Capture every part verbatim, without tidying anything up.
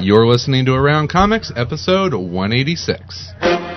You're listening to Around Comics, episode one eighty-six.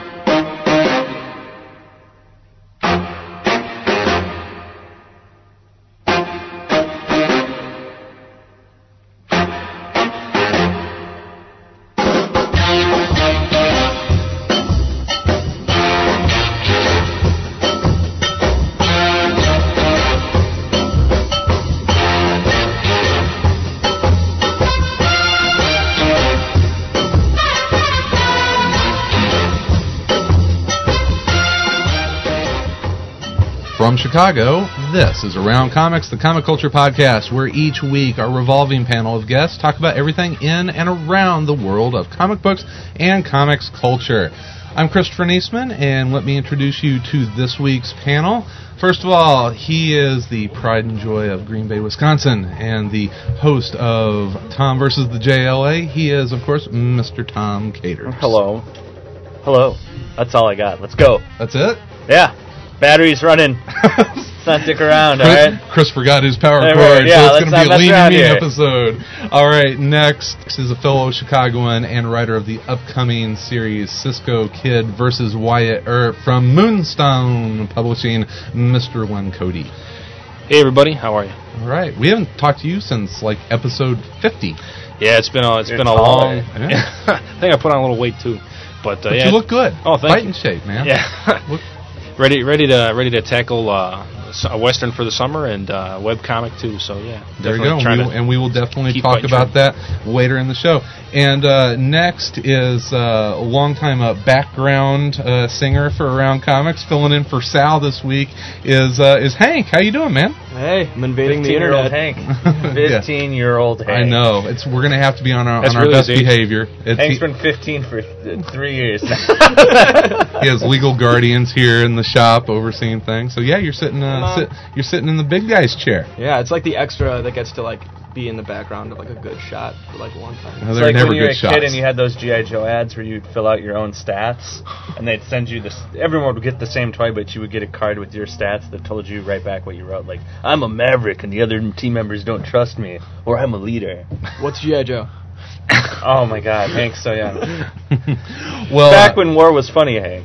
From Chicago, this is Around Comics, the comic culture podcast, where each week our revolving panel of guests talk about everything in and around the world of comic books and comics culture. I'm Christopher Niesman, and let me introduce you to this week's panel. First of all, he is the pride and joy of Green Bay, Wisconsin, and the host of Tom versus the J L A. He is, of course, Mister Tom Caters. Hello. Hello. That's all I got. Let's go. That's it? Yeah. Battery's running. Let's not dick around, all right? Chris forgot his power Right, cord, yeah, so it's going to be a let's lean not and mean mess around episode. All right, next is a fellow Chicagoan and writer of the upcoming series Cisco Kid versus Wyatt Earp from Moonstone Publishing, Mister Len Cody. Hey, everybody. How are you? All right. We haven't talked to you since, like, episode fifty. Yeah, it's been a, it's You're been a taller. long... Yeah. I think I put on a little weight, too. But, uh, But yeah, you look good. Oh, thank Fighting you. shape, man. Yeah. Look- ready ready to ready to tackle uh, a Western for the summer and uh, webcomic, too. So, yeah. There you go. trying We, to and we will definitely keep talk fighting about trend. that later in the show. And uh, next is uh, a longtime uh, background uh, singer for Around Comics, filling in for Sal this week, is uh, is Hank. How you doing, man? Hey, I'm invading the fifteen-year-old internet. Hank. fifteen-year-old Hank. I know. It's we're going to have to be on our, That's on our really best his age. behavior. It's, Hank's he, been fifteen for th- three years now. he has legal guardians here in the shop overseeing things. So yeah, you're sitting uh, sit, you're sitting in the big guy's chair. Yeah, it's like the extra that gets to like be in the background of like a good shot for like one time. No, It's they're like never when you were good a shots. kid and you had those G I. Joe ads where you'd fill out your own stats, and they'd send you this. Everyone would get the same toy, but you would get a card with your stats that told you right back what you wrote. Like, I'm a maverick, and the other team members don't trust me, or I'm a leader. What's G I. Joe? Oh my God, Hank's so young. well, Back uh, when war was funny, Hank.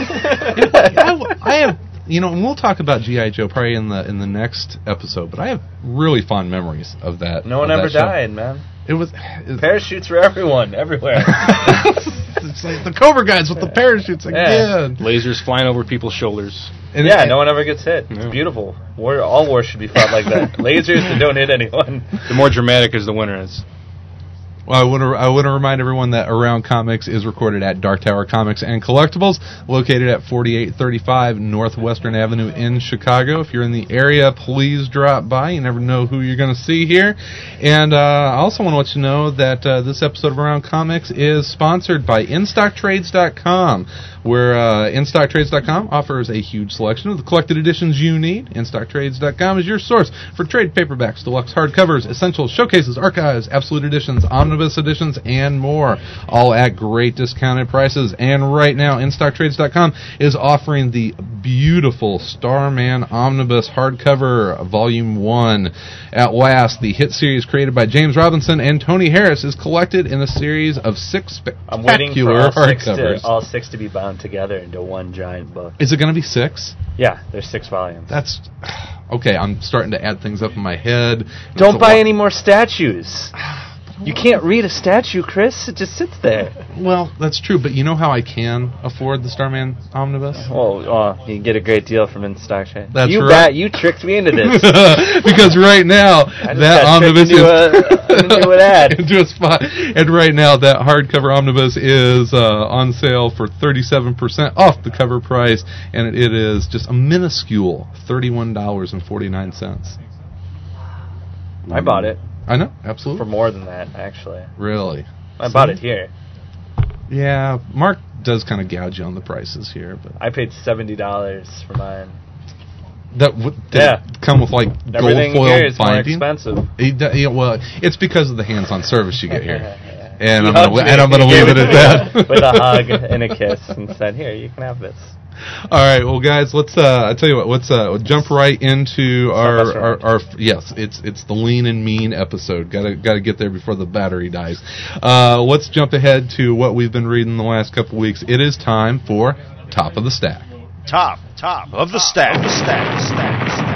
I, I have, you know, and we'll talk about G I. Joe probably in the in the next episode. But I have really fond memories of that. No one of ever that show. died, man. It was it, Parachutes for everyone, everywhere. it's like the Cobra guys with the parachutes again. lasers flying over people's shoulders. And yeah, it- no one ever gets hit. It's Yeah. beautiful. War, all wars should be fought like that. Lasers that don't hit anyone. The more dramatic is the winner is. Well, I want to I want to remind everyone that Around Comics is recorded at Dark Tower Comics and Collectibles, located at forty-eight thirty-five Northwestern Avenue in Chicago. If you're in the area, please drop by. You never know who you're going to see here. And uh, I also want to let you know that uh, this episode of Around Comics is sponsored by In Stock Trades dot com, where uh, In Stock Trades dot com offers a huge selection of the collected editions you need. In Stock Trades dot com is your source for trade paperbacks, deluxe hardcovers, essentials, showcases, archives, absolute editions, omnibus editions, and more, all at great discounted prices. And right now, In Stock Trades dot com is offering the beautiful Starman Omnibus hardcover Volume one. At last, the hit series created by James Robinson and Tony Harris is collected in a series of six I'm waiting for spectacular all six, hardcovers. to, all six to be bound together into one giant book. Is it going to be six? Yeah, there's six volumes. That's okay. I'm starting to add things up in my head. Don't It's a buy lot- any more statues. You can't read a statue, Chris. It just sits there. Well, that's true, but you know how I can afford the Starman Omnibus? Well, uh, you can get a great deal from In Stock Trade. That's you right. bet. You tricked me into this. Because right now I just that got omnibus tricked is into a- into an ad. into a spot, and right now that hardcover omnibus is uh, on sale for thirty-seven percent off the cover price, and it, it is just a minuscule thirty-one dollars and forty-nine cents. I bought it I know, absolutely. for more than that, actually. Really? I bought it here. Yeah, Mark does kind of gouge you on the prices here, but I paid seventy dollars for mine. that w- did Yeah. it come with like gold Everything foil here is more binding. expensive. It, d- yeah, well, it's because of the hands-on service you get here. And He I'm gonna, hugged and me. I'm gonna He leave gave it at to me that. with a hug and a kiss, and said, "Here, you can have this." All right, well, guys, let's. Uh, I tell you what. Let's uh, jump right into our, our, our. Yes, it's it's the lean and mean episode. Got to got to get there before the battery dies. Uh, let's jump ahead to what we've been reading the last couple weeks. It is time for Top of the Stack. Top, top of the stack, stack, stack, stack.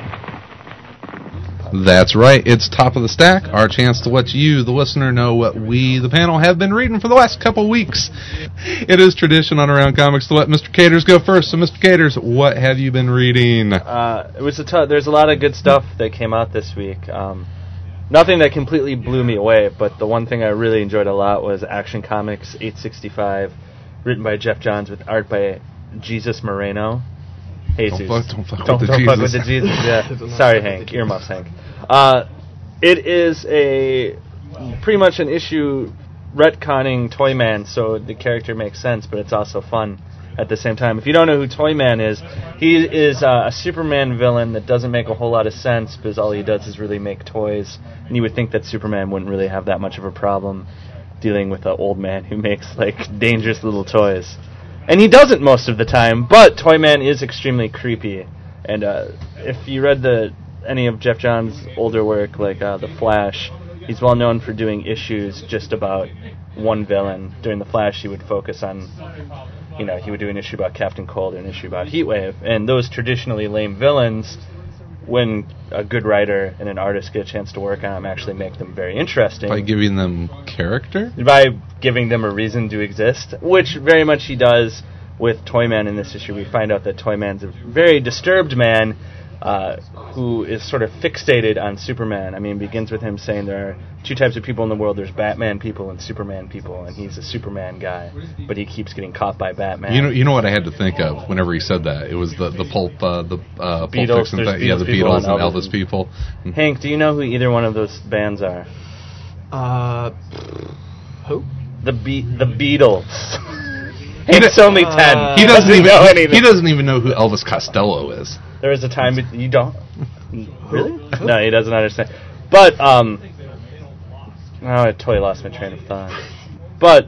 That's right. It's Top of the Stack, our chance to let you, the listener, know what we, the panel, have been reading for the last couple weeks. It is tradition on Around Comics to let Mister Caters go first. So, Mister Caters, what have you been reading? Uh, it was a t- there's a lot of good stuff that came out this week. Um, nothing that completely blew me away, but the one thing I really enjoyed a lot was Action Comics eight sixty-five, written by Jeff Johns with art by Jesus Moreno. Jesus. Don't fuck, don't fuck Don't, with the don't fuck Jesus. with the Jesus. Yeah. Sorry, Hank. Earmuffs, Hank. Uh, it is a pretty much an issue retconning Toyman, so the character makes sense, but it's also fun at the same time. If you don't know who Toyman is, he is uh, a Superman villain that doesn't make a whole lot of sense because all he does is really make toys, and you would think that Superman wouldn't really have that much of a problem dealing with an old man who makes like dangerous little toys. And he doesn't most of the time, but Toyman is extremely creepy. And uh, if you read the any of Jeff Johns' older work, like uh, The Flash, he's well known for doing issues just about one villain. During The Flash, he would focus on, you know, he would do an issue about Captain Cold or an issue about Heatwave. And those traditionally lame villains, when a good writer and an artist get a chance to work on them, actually make them very interesting. By giving them character? By giving them a reason to exist, which very much he does with Toyman in this issue. We find out that Toyman's a very disturbed man uh, who is sort of fixated on Superman. I mean, it begins with him saying there are two types of people in the world. There's Batman people and Superman people, and he's a Superman guy, but he keeps getting caught by Batman. You know, you know what I had to think of whenever he said that? It was the the pulp, uh, the uh, Pulp Beatles, Fiction there's thing. Yeah, the Beatles people Beatles and and Elvis Elvis. people. Hank, do you know who either one of those bands are? Uh, who? The Be- the Beatles. He Hank's d- only uh, ten. He doesn't even know anything. he doesning even know who Elvis Costello is. There was a time bet- you don't really. No, he doesn't understand. But um, oh, I totally lost my train of thought. But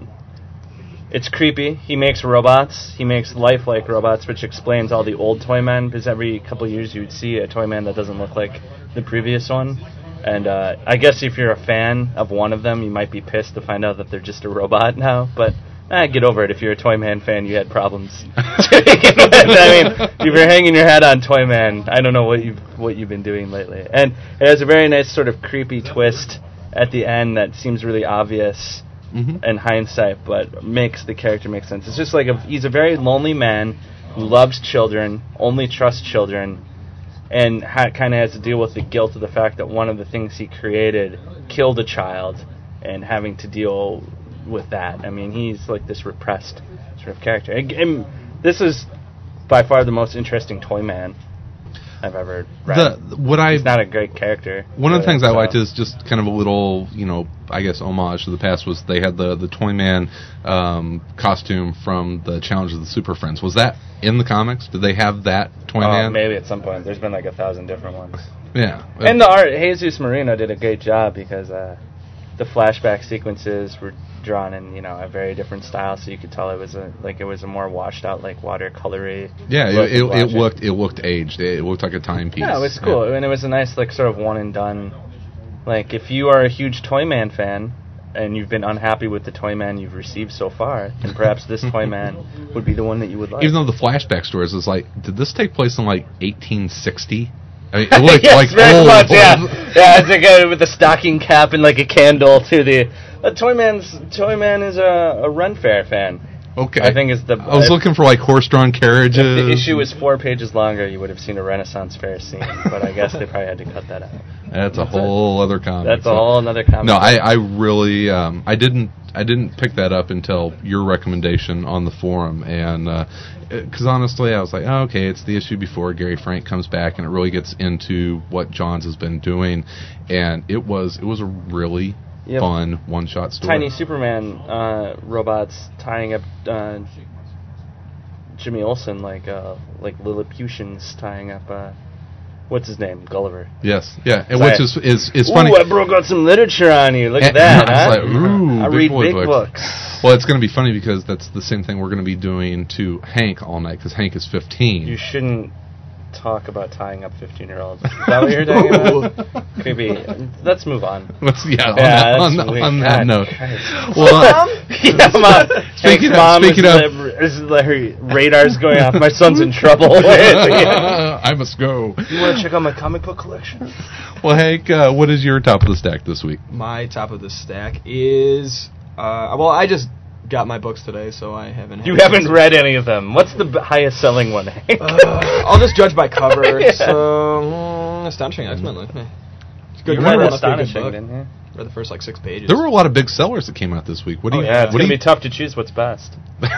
it's creepy. He makes robots. He makes lifelike robots, which explains all the old Toyman. Because every couple of years you would see a Toyman that doesn't look like the previous one. And uh, I guess if you're a fan of one of them, you might be pissed to find out that they're just a robot now. But eh, get over it. If you're a Toyman fan, you had problems. I mean, if you're hanging your hat on Toyman, I don't know what you've what you've been doing lately. And it has a very nice sort of creepy twist at the end that seems really obvious Mm-hmm. in hindsight, but makes the character make sense. It's just like a, he's a very lonely man who loves children, only trusts children, and ha- kind of has to deal with the guilt of the fact that one of the things he created killed a child, and having to deal with that. I mean, he's like this repressed sort of character. And, and this is by far the most interesting Toyman I've ever read. The, what I He's not a great character. One of the but, things I uh, liked is just kind of a little, you know, I guess homage to the past was they had the the Toyman um, costume from the Challenge of the Super Friends. Was that in the comics? Did they have that Toyman? Oh, maybe at some point. There's been like a thousand different ones. Yeah. And the art, Jesus Marino did a great job because uh, the flashback sequences were drawn in, you know, a very different style, so you could tell it was a like it was a more washed out, like watercolory. yeah, look it, it, of it watching. looked it looked aged. It looked like a timepiece. Yeah, it was cool, and it was a nice like sort of one and done. Like if you are a huge Toyman fan and you've been unhappy with the Toyman you've received so far, then perhaps this Toyman would be the one that you would like. Even though the flashback stories is like, did this take place in like eighteen sixty? I mean, it looked yes, like very old, much, yeah. old. Yeah, it's like uh, with a stocking cap and like a candle to the. Uh, Toyman's Toyman is a, a Ren Fair fan. Okay. I think it's the. I was if, looking for like horse-drawn carriages. If the issue was four pages longer, you would have seen a Renaissance Fair scene, but I guess they probably had to cut that out. That's a whole other comic. That's a whole another comic. No, I, I really um, I didn't I didn't pick that up until your recommendation on the forum, and because honestly I was like, oh, okay, it's the issue before Gary Frank comes back, and it really gets into what Johns has been doing, and it was it was a really Yep. fun one shot story. Tiny Superman uh, robots tying up uh, Jimmy Olsen like uh, like Lilliputians tying up uh, what's his name? Gulliver. Yes, yeah, and Sorry. which is is is Ooh, funny. I broke out some literature on you. Look at And that. I was huh? like, ooh, I big read boy big books. books. Well, it's going to be funny because that's the same thing we're going to be doing to Hank all night because Hank is fifteen. You shouldn't talk about tying up fifteen-year-olds. Is that what you're talking about? Creepy. Let's move on. Let's, yeah, on, Yeah, that, that's on, weird. on that God note. Christ. Well, uh, yeah, mom. Speaking Hank's of- mom speaking is, of- li- is li- her radar's going off. My son's in trouble. I must go. You want to check out my comic book collection? Well, Hank, uh, what is your top of the stack this week? My top of the stack is uh, well, I just got my books today, so I haven't. Had You haven't read any of them. What's the b- highest selling one, Hank? Uh, I'll just judge by cover. Yeah. So, mm, Astonishing X-Men. Like, eh. It's good. You cover, read must be a good Astonishing, book. didn't you? Read the first like six pages. There were a lot of big sellers that came out this week. What do Oh, you? yeah, it's what going do to you be tough to choose what's best.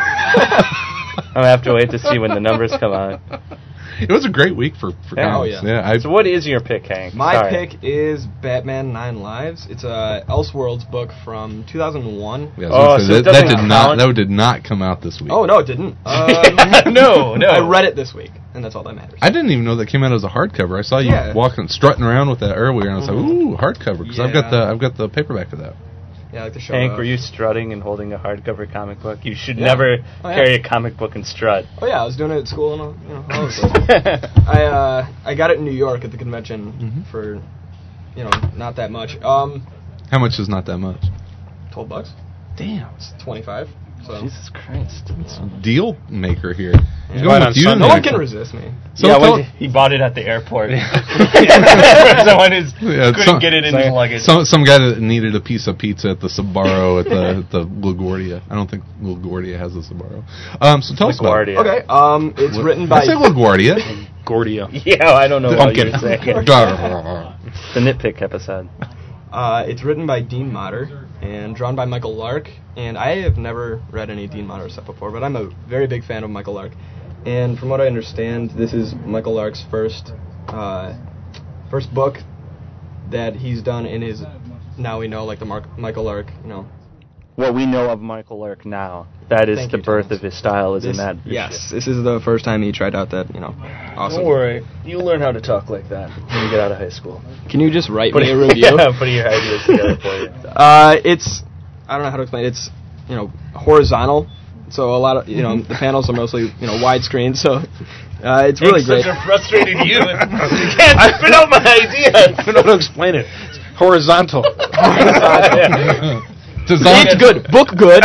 I'm going to have to wait to see when the numbers come out. It was a great week for for Yeah. comics. Oh, yeah. I, So what is your pick, Hank? My Sorry. pick is Batman Nine Lives. It's a Elseworlds book from two thousand one. yeah, I was Oh, gonna say, so it that, that doesn't did not count? that did not come out this week. Oh no, it didn't. Um, no, no. I read it this week, and that's all that matters. I didn't even know that came out as a hardcover. I saw you Yeah. walking, strutting around with that earlier, and I was Mhm. like, "Ooh, hardcover!" Because I've got Yeah. the I've got the paperback of that. Yeah, I like to show Hank, off. were you strutting and holding a hardcover comic book? You should Yeah. never Oh, yeah. carry a comic book and strut. Oh yeah, I was doing it at school and all, you know. All of those. I uh, I got it in New York at the convention Mhm. for, you know, not that much. Um, How much is not that much? twelve bucks. Damn, It's twenty-five. So Jesus Christ. deal maker here. He's Yeah. going Right with on you. Sunday. no Nick. one can resist me. So yeah, tell- when he bought it at the airport. Yeah, Someone who's Yeah, couldn't some- get it in his luggage. Some some guy that needed a piece of pizza at the Sbarro at the the LaGuardia. I don't think LaGuardia has a Sbarro. Um, so tell us about it. LaGuardia. Okay. Um, it's What- written I by. say LaGuardia. Gordia. Yeah, I don't know what Pumpkin. you're saying. Gar- The nitpick episode. Uh, it's written by Dean Motter and drawn by Michael Lark. And I have never read any Dean Motter stuff before, but I'm a very big fan of Michael Lark. And from what I understand, this is Michael Lark's first uh, first book that he's done in his. Now we know, like the Mark, Michael Lark, you know. What we know of Michael Lark now, that is Thank the you, birth Thomas. of his style, is This, in that. yes, this is the first time he tried out that, you know, awesome. Don't worry, you'll learn how to talk like that when you get out of high school. Can you just write Put me a review? yeah, putting your ideas together for you. Uh, it's I don't know how to explain it. It's, you know, horizontal. So a lot of, you know, the panels are mostly, you know, widescreen. So uh, it's really Hank's great. such a frustrated youth. You can't spit out my ideas. I don't know how to explain it. It's horizontal. Design- It's good. Book good.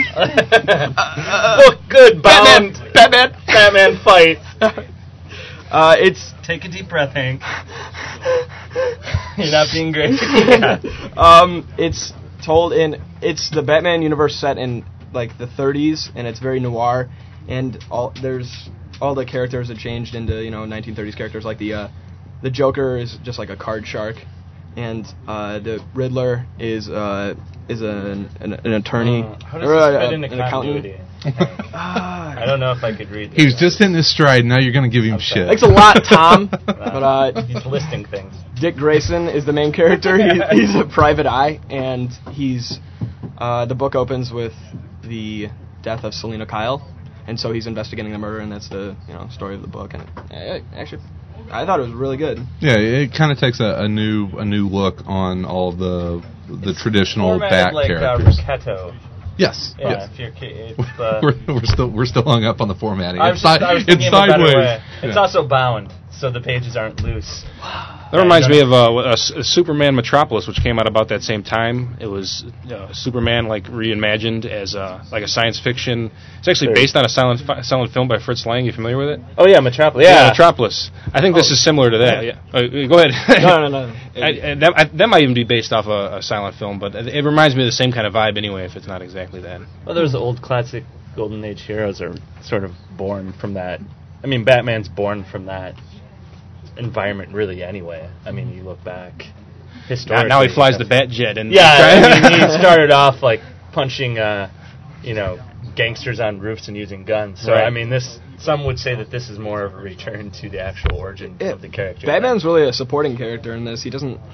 Book good, bound. Batman. Batman fight. Uh, it's Take a deep breath, Hank. You're not being great. um, it's told in it's the Batman universe set in like the thirties, and it's very noir, and all there's all the characters are changed into, you know, nineteen thirties characters. Like the uh, the Joker is just like a card shark, and uh, the Riddler is uh, is an, an an attorney Uh, how does or this uh, fit into an accountant. continuity? I don't know if I could read this. He was just in his stride. Now you're going to give him I'm shit. Thanks a lot, Tom. but uh, He's listing things. Dick Grayson is the main character. He, he's a private eye, and he's uh, the book opens with the death of Selena Kyle, and so he's investigating the murder, and that's the, you know, story of the book. And uh, actually, I thought it was really good. Yeah, it kind of takes a, a new a new look on all the the traditional Formatted Bat like characters. Uh, Ricchetto. Yes, Yeah, yes. if you're ki- it's, uh, we're, we're still we're still hung up on the formatting. I It's, was, just, si- I was it's thinking of a better sideways. way. It's Yeah. also bound, so the pages aren't loose. That reminds me of uh, a, S- a Superman Metropolis, which came out about that same time. It was uh, Superman like reimagined as uh, like a science fiction. It's actually Sure. based on a silent fi- silent film by Fritz Lang. You familiar with it? Oh yeah, Metropolis. Yeah, Metropolis. I think this is similar to that. Yeah. Uh, go ahead. No, no, no. I, I, that, I, that might even be based off a, a silent film, but it, it reminds me of the same kind of vibe anyway, if it's not exactly that. Well, those old classic Golden Age heroes are sort of born from that. I mean, Batman's born from that environment, really. Anyway, I mean, you look back Now, historically. now he flies the Bat Jet, and Yeah, I mean, he started off like punching, uh, you know, gangsters on roofs and using guns. So Right. I mean, this. Some would say that this is more of a return to the actual origin Yeah, of the character. Batman's really a supporting character in this. He doesn't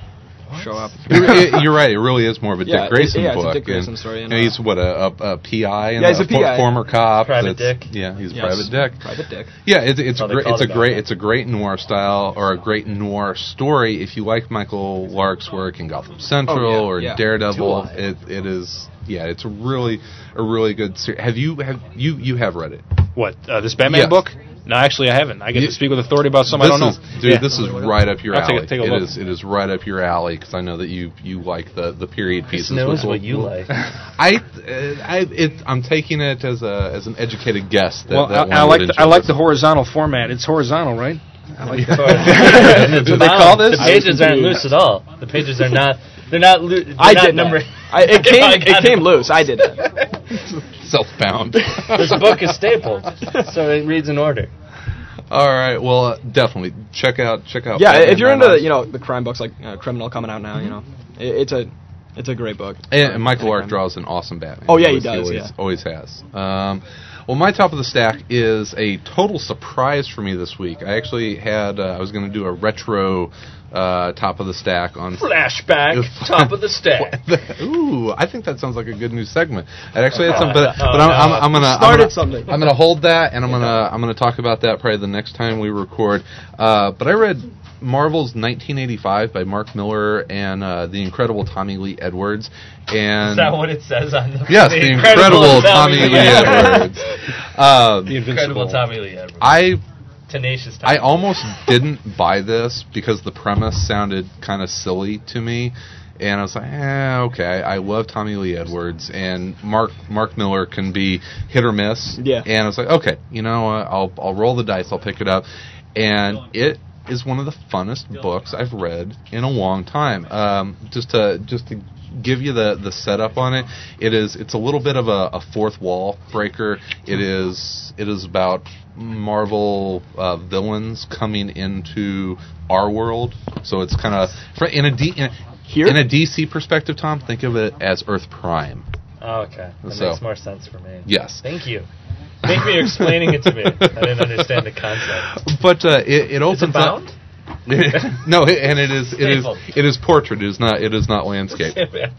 show up. It- it- you're right. It really is more of a Yeah, Dick Grayson it- yeah, it's a book. Dick Grayson and, story, and, and he's uh, what a, a, a P I. And Yeah, he's a for- P I. former cop. Private that's- Dick. Yeah, he's a Yes. private dick. Private Dick. Yeah, it's it's Oh, they great. called It's a it great that. it's a great noir style or a great noir story. If you like Michael Lark's work in Gotham Central Oh, yeah, or yeah. Daredevil, Do I? it it is yeah, it's a really a really good series. Have you have you you have read it? What, uh, this Batman Yes. book? No, actually, I haven't. I get You- to speak with authority about something This I don't is, know. dude. Yeah. This is right up your I'll take alley. a- take a It look. is it is right up your alley because I know that you you like the, the period pieces. Chris knows which what will- you like. I uh, I it, I'm taking it as a as an educated guess. That, Well, that I, I one like would the, I enjoy like this. the horizontal format. It's horizontal, right? I like Do Do they call this? The pages aren't loose at all. The pages are not. They're not. Lo- they're I not did number. that. I, it came. I It got came loose. I did it. self-bound. This book is stapled, so it reads in order. All right. Well, uh, definitely check out check out. Yeah, Batman if you're Red into Eyes. you know the crime books like uh, Criminal coming out now, you know, it, it's a it's a great book. And, and Michael Any Lark crime. draws an awesome Batman. Oh, yeah, he always, does, Always, yeah. always has. Um, well, my top of the stack is a total surprise for me this week. I actually had uh, I was going to do a retro uh, top of the stack on Flashback, top of the stack. Ooh, I think that sounds like a good new segment. I actually had some, but, but I'm, no. I'm, I'm gonna I'm Started gonna, something. I'm gonna hold that, and I'm gonna I'm gonna talk about that probably the next time we record. Uh, but I read Marvel's nineteen eighty-five by Mark Miller and uh, the incredible Tommy Lee Edwards, and Is that what it says on the? yes, the, incredible, Tommy Lee Edwards. Uh, The Incredible Invincible. Tommy Lee Edwards. I Tenacious Tommy. I almost didn't buy this because the premise sounded kind of silly to me, and I was like, eh, okay. I love Tommy Lee Edwards, and Mark Mark Miller can be hit or miss. Yeah. And I was like, okay, you know, uh, I'll I'll roll the dice, I'll pick it up, and it is one of the funnest books I've read in a long time. Um, just to just to give you the, the setup on it, it is it's a little bit of a, a fourth wall breaker. It is it is about Marvel uh, villains coming into our world. So it's kind of in a D, in, Here? in a D C perspective, Tom. Think of it as Earth Prime. Oh, okay. That So- makes more sense for me. Yes. Thank you. Thank you for explaining it to me. I didn't understand the concept. But uh, it, it opens Is it bound? up. No, it, and it is it is Stapled. it is portrait. It is not it is not landscape.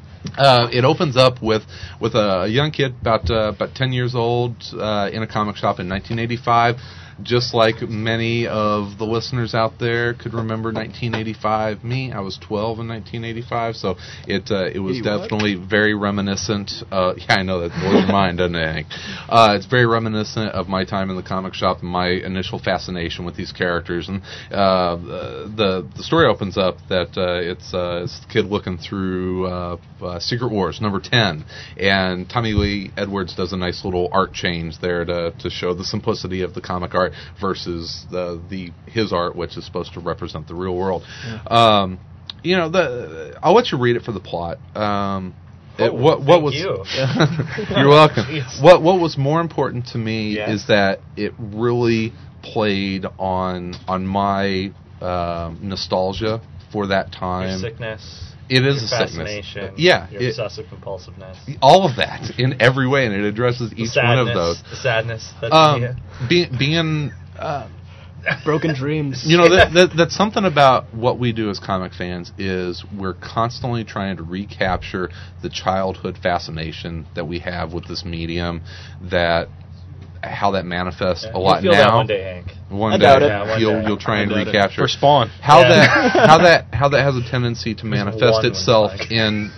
Uh, it opens up with with a young kid about uh, about ten years old uh, in a comic shop in nineteen eighty-five. Just like many of the listeners out there could remember nineteen eighty-five. Me, I was twelve in nineteen eighty-five, so it uh, it was Hey, what? definitely very reminiscent. Uh, yeah, I know that blows your mind, doesn't it, Hank? Uh, it's very reminiscent of my time in the comic shop and my initial fascination with these characters. And uh, the the story opens up that uh, it's, uh, it's the kid looking through uh, uh, Secret Wars number ten, and Tommy Lee Edwards does a nice little art change there to to show the simplicity of the comic art versus the the his art, which is supposed to represent the real world. Um, you know, the I'll let you read it for the plot. Um, it, Oh, what what thank was you. you're welcome. Jeez. What what was more important to me Yeah. is that it really played on on my um, nostalgia for that Your time. sickness. It is your a sickness. fascination. Yeah, Your it- obsessive compulsiveness. all of that in every way, and it addresses The each sadness, one of those. The sadness. That's Um, yeah. being being uh, Broken dreams. you know that, that that's something about what we do as comic fans is we're constantly trying to recapture the childhood fascination that we have with this medium, that how that manifests a You'll lot feel now. that one day, Hank. One I day, doubt it. Yeah, one you'll day. you'll try I and doubt it. recapture For Spawn. how Yeah. that how that how that has a tendency to manifest one itself like. in,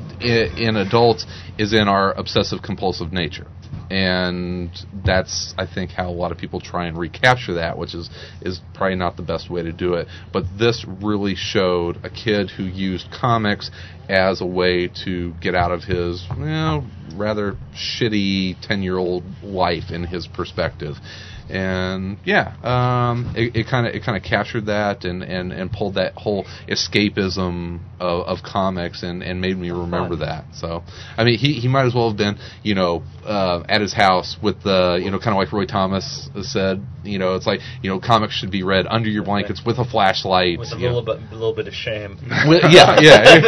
in in adults is in our obsessive compulsive nature. And that's, I think, how a lot of people try and recapture that, which is, is probably not the best way to do it. But this really showed a kid who used comics as a way to get out of his, you know, rather shitty ten-year-old life in his perspective. And yeah, um, it it kind of it kind of captured that and, and, and pulled that whole escapism of, of comics and, and made me remember that. So I mean, he, he might as well have been, you know, uh, at his house with the, you know, kind of like Roy Thomas said, you know, it's like, you know, comics should be read under your blankets with a flashlight. With a you know. little bit, a little bit of shame. With- yeah, yeah. It's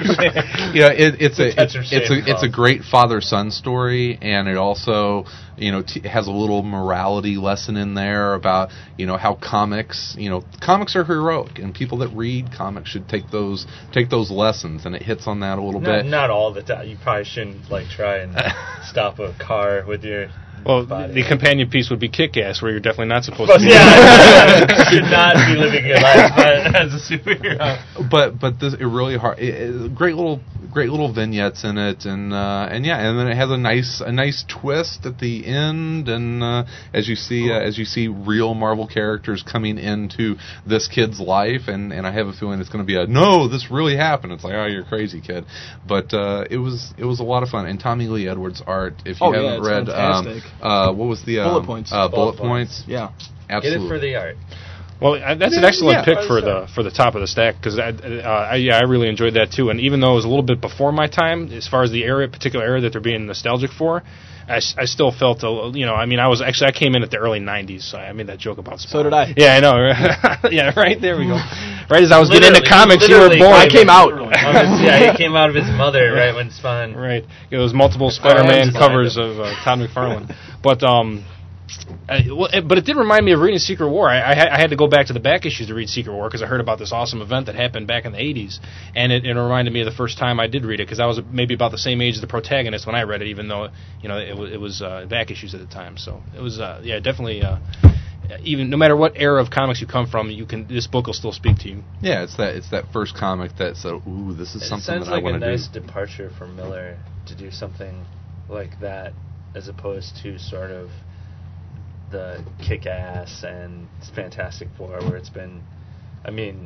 yeah, it, it's a touch it, of shame it's a it's a involved. great father-son story, and it also you know t- has a little morality lesson in there about you know how comics you know comics are heroic, and people that read comics should take those take those lessons, and it hits on that a little Not, bit. not all the time. You probably shouldn't like try and stop a car with your. Well, body. the companion piece would be Kick-Ass, where you're definitely not supposed But to. yeah, you should not be living your life as a superhero. But but this it really hard. It, it, great little great little vignettes in it, and uh, and yeah, and then it has a nice a nice twist at the end, and uh, as you see uh, as you see real Marvel characters coming into this kid's life, and, and I have a feeling it's going to be a no, this really happened. It's like, oh, you're crazy, kid. But uh, it was it was a lot of fun, and Tommy Lee Edwards' art. If you Oh, yeah, haven't it's read, um, fantastic. uh, what was the um, Bullet points. Uh, bullet, Bullet points. points. Yeah. Absolutely. Get it for the art. Well, uh, that's an Yeah, excellent yeah, pick I for was the for the top of the stack because I, uh, I yeah I really enjoyed that too. And even though it was a little bit before my time, as far as the era, particular era that they're being nostalgic for, I, s- I still felt a, you know I mean I was actually I came in at the early nineties, so I made that joke about Spawn. So did I. Yeah, I know. Right? Yeah, right there we go. Right as I was getting into Literally, comics, you were literally born. I came out. of his- yeah, he came out of his mother right when Spawn. Right. It was multiple Spider-Man just covers lined of uh, Todd McFarlane. But um, I, well, it, but it did remind me of reading Secret War. I, I, had, I had to go back to the back issues to read Secret War because I heard about this awesome event that happened back in the eighties, and it, it reminded me of the first time I did read it because I was maybe about the same age as the protagonist when I read it, even though you know it, was- it was uh, back issues at the time. So it was uh, yeah definitely. Uh, even no matter what era of comics you come from, you can this book will still speak to you. Yeah, it's that it's that first comic that said, "Ooh, this is It something sounds that like I want a to nice do." departure for Miller to do something like that, as opposed to sort of the Kick-Ass and Fantastic Four, where it's been. I mean,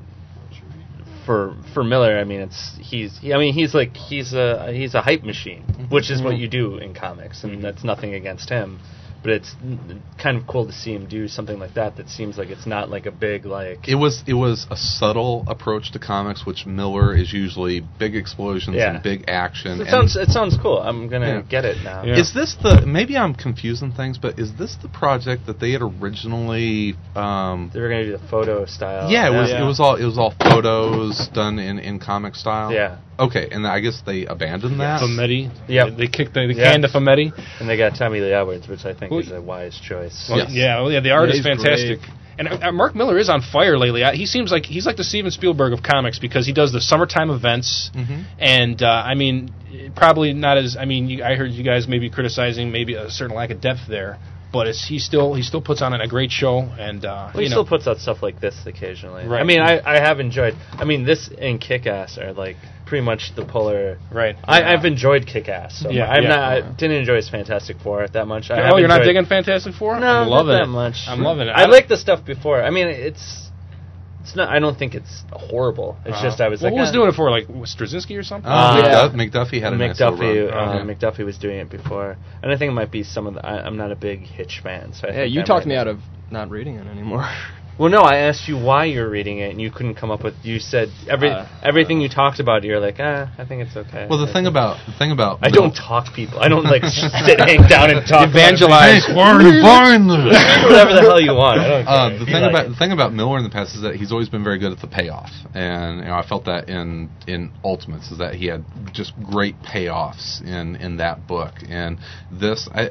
for for Miller, I mean it's he's he, I mean he's like he's a he's a hype machine, which is what you do in comics, and that's nothing against him. But it's n- kind of cool to see him do something like that. That seems like it's not like a big like. It was it was a subtle approach to comics, which Miller is usually big explosions Yeah. and big action. It and sounds it sounds cool. I'm gonna Yeah. get it now. Yeah. Is this the maybe I'm confusing things, but is this the project that they had originally? Um, They were gonna do the photo style. yeah, it was Yeah. it was all it was all photos done in, in comic style. Yeah. Okay, and I guess they abandoned that. Fumetti. Yep. They, they kicked the, the Yeah. can to Fumetti. And they got Tommy Lee Edwards, which I think Well, is a wise choice. Well, Yes. Yeah, well, yeah, the art Yeah, is he's fantastic. And uh, uh, Mark Miller is on fire lately. Uh, he seems like he's like the Steven Spielberg of comics because he does the summertime events, Mhm. and uh, I mean, probably not as I mean, you, I heard you guys maybe criticizing maybe a certain lack of depth there, but it's he still he still puts on a great show, and uh, Well, he you know, still puts out stuff like this occasionally. Right. I mean, I, I have enjoyed. I mean, this and Kick-Ass are like pretty much the polar. right. I, Yeah. I've enjoyed Kick-Ass. So Yeah, I'm yeah. not. I didn't enjoy his Fantastic Four that much. I Oh, have you're not enjoyed- digging Fantastic Four? No, I'm loving not that it. much. I'm loving it. I like the stuff before. I mean, it's it's not. I don't think it's horrible. It's uh, just I was well, like, who was ah. doing it for? Like Straczynski or something? Oh, Uh, McDuff- McDuffie had a nice little McDuffie, run. uh, Yeah. McDuffie was doing it before, and I think it might be some of the. I, I'm not a big Hitch fan, so I Yeah, think you that talked might- me out of not reading it anymore. Well, no, I asked you why you're reading it, and you couldn't come up with. You said every Uh, everything you talked about. You're like, ah, I think it's okay. Well, the I thing think- about the thing about I Mil- don't talk people. I don't like sit hang down and talk. Evangelize. Hey, why are you buying this? Whatever the hell you want. I don't care. Uh, the You thing like about it. the thing about Miller in the past is that he's always been very good at the payoff, and you know I felt that in in Ultimates is that he had just great payoffs in in that book, and this I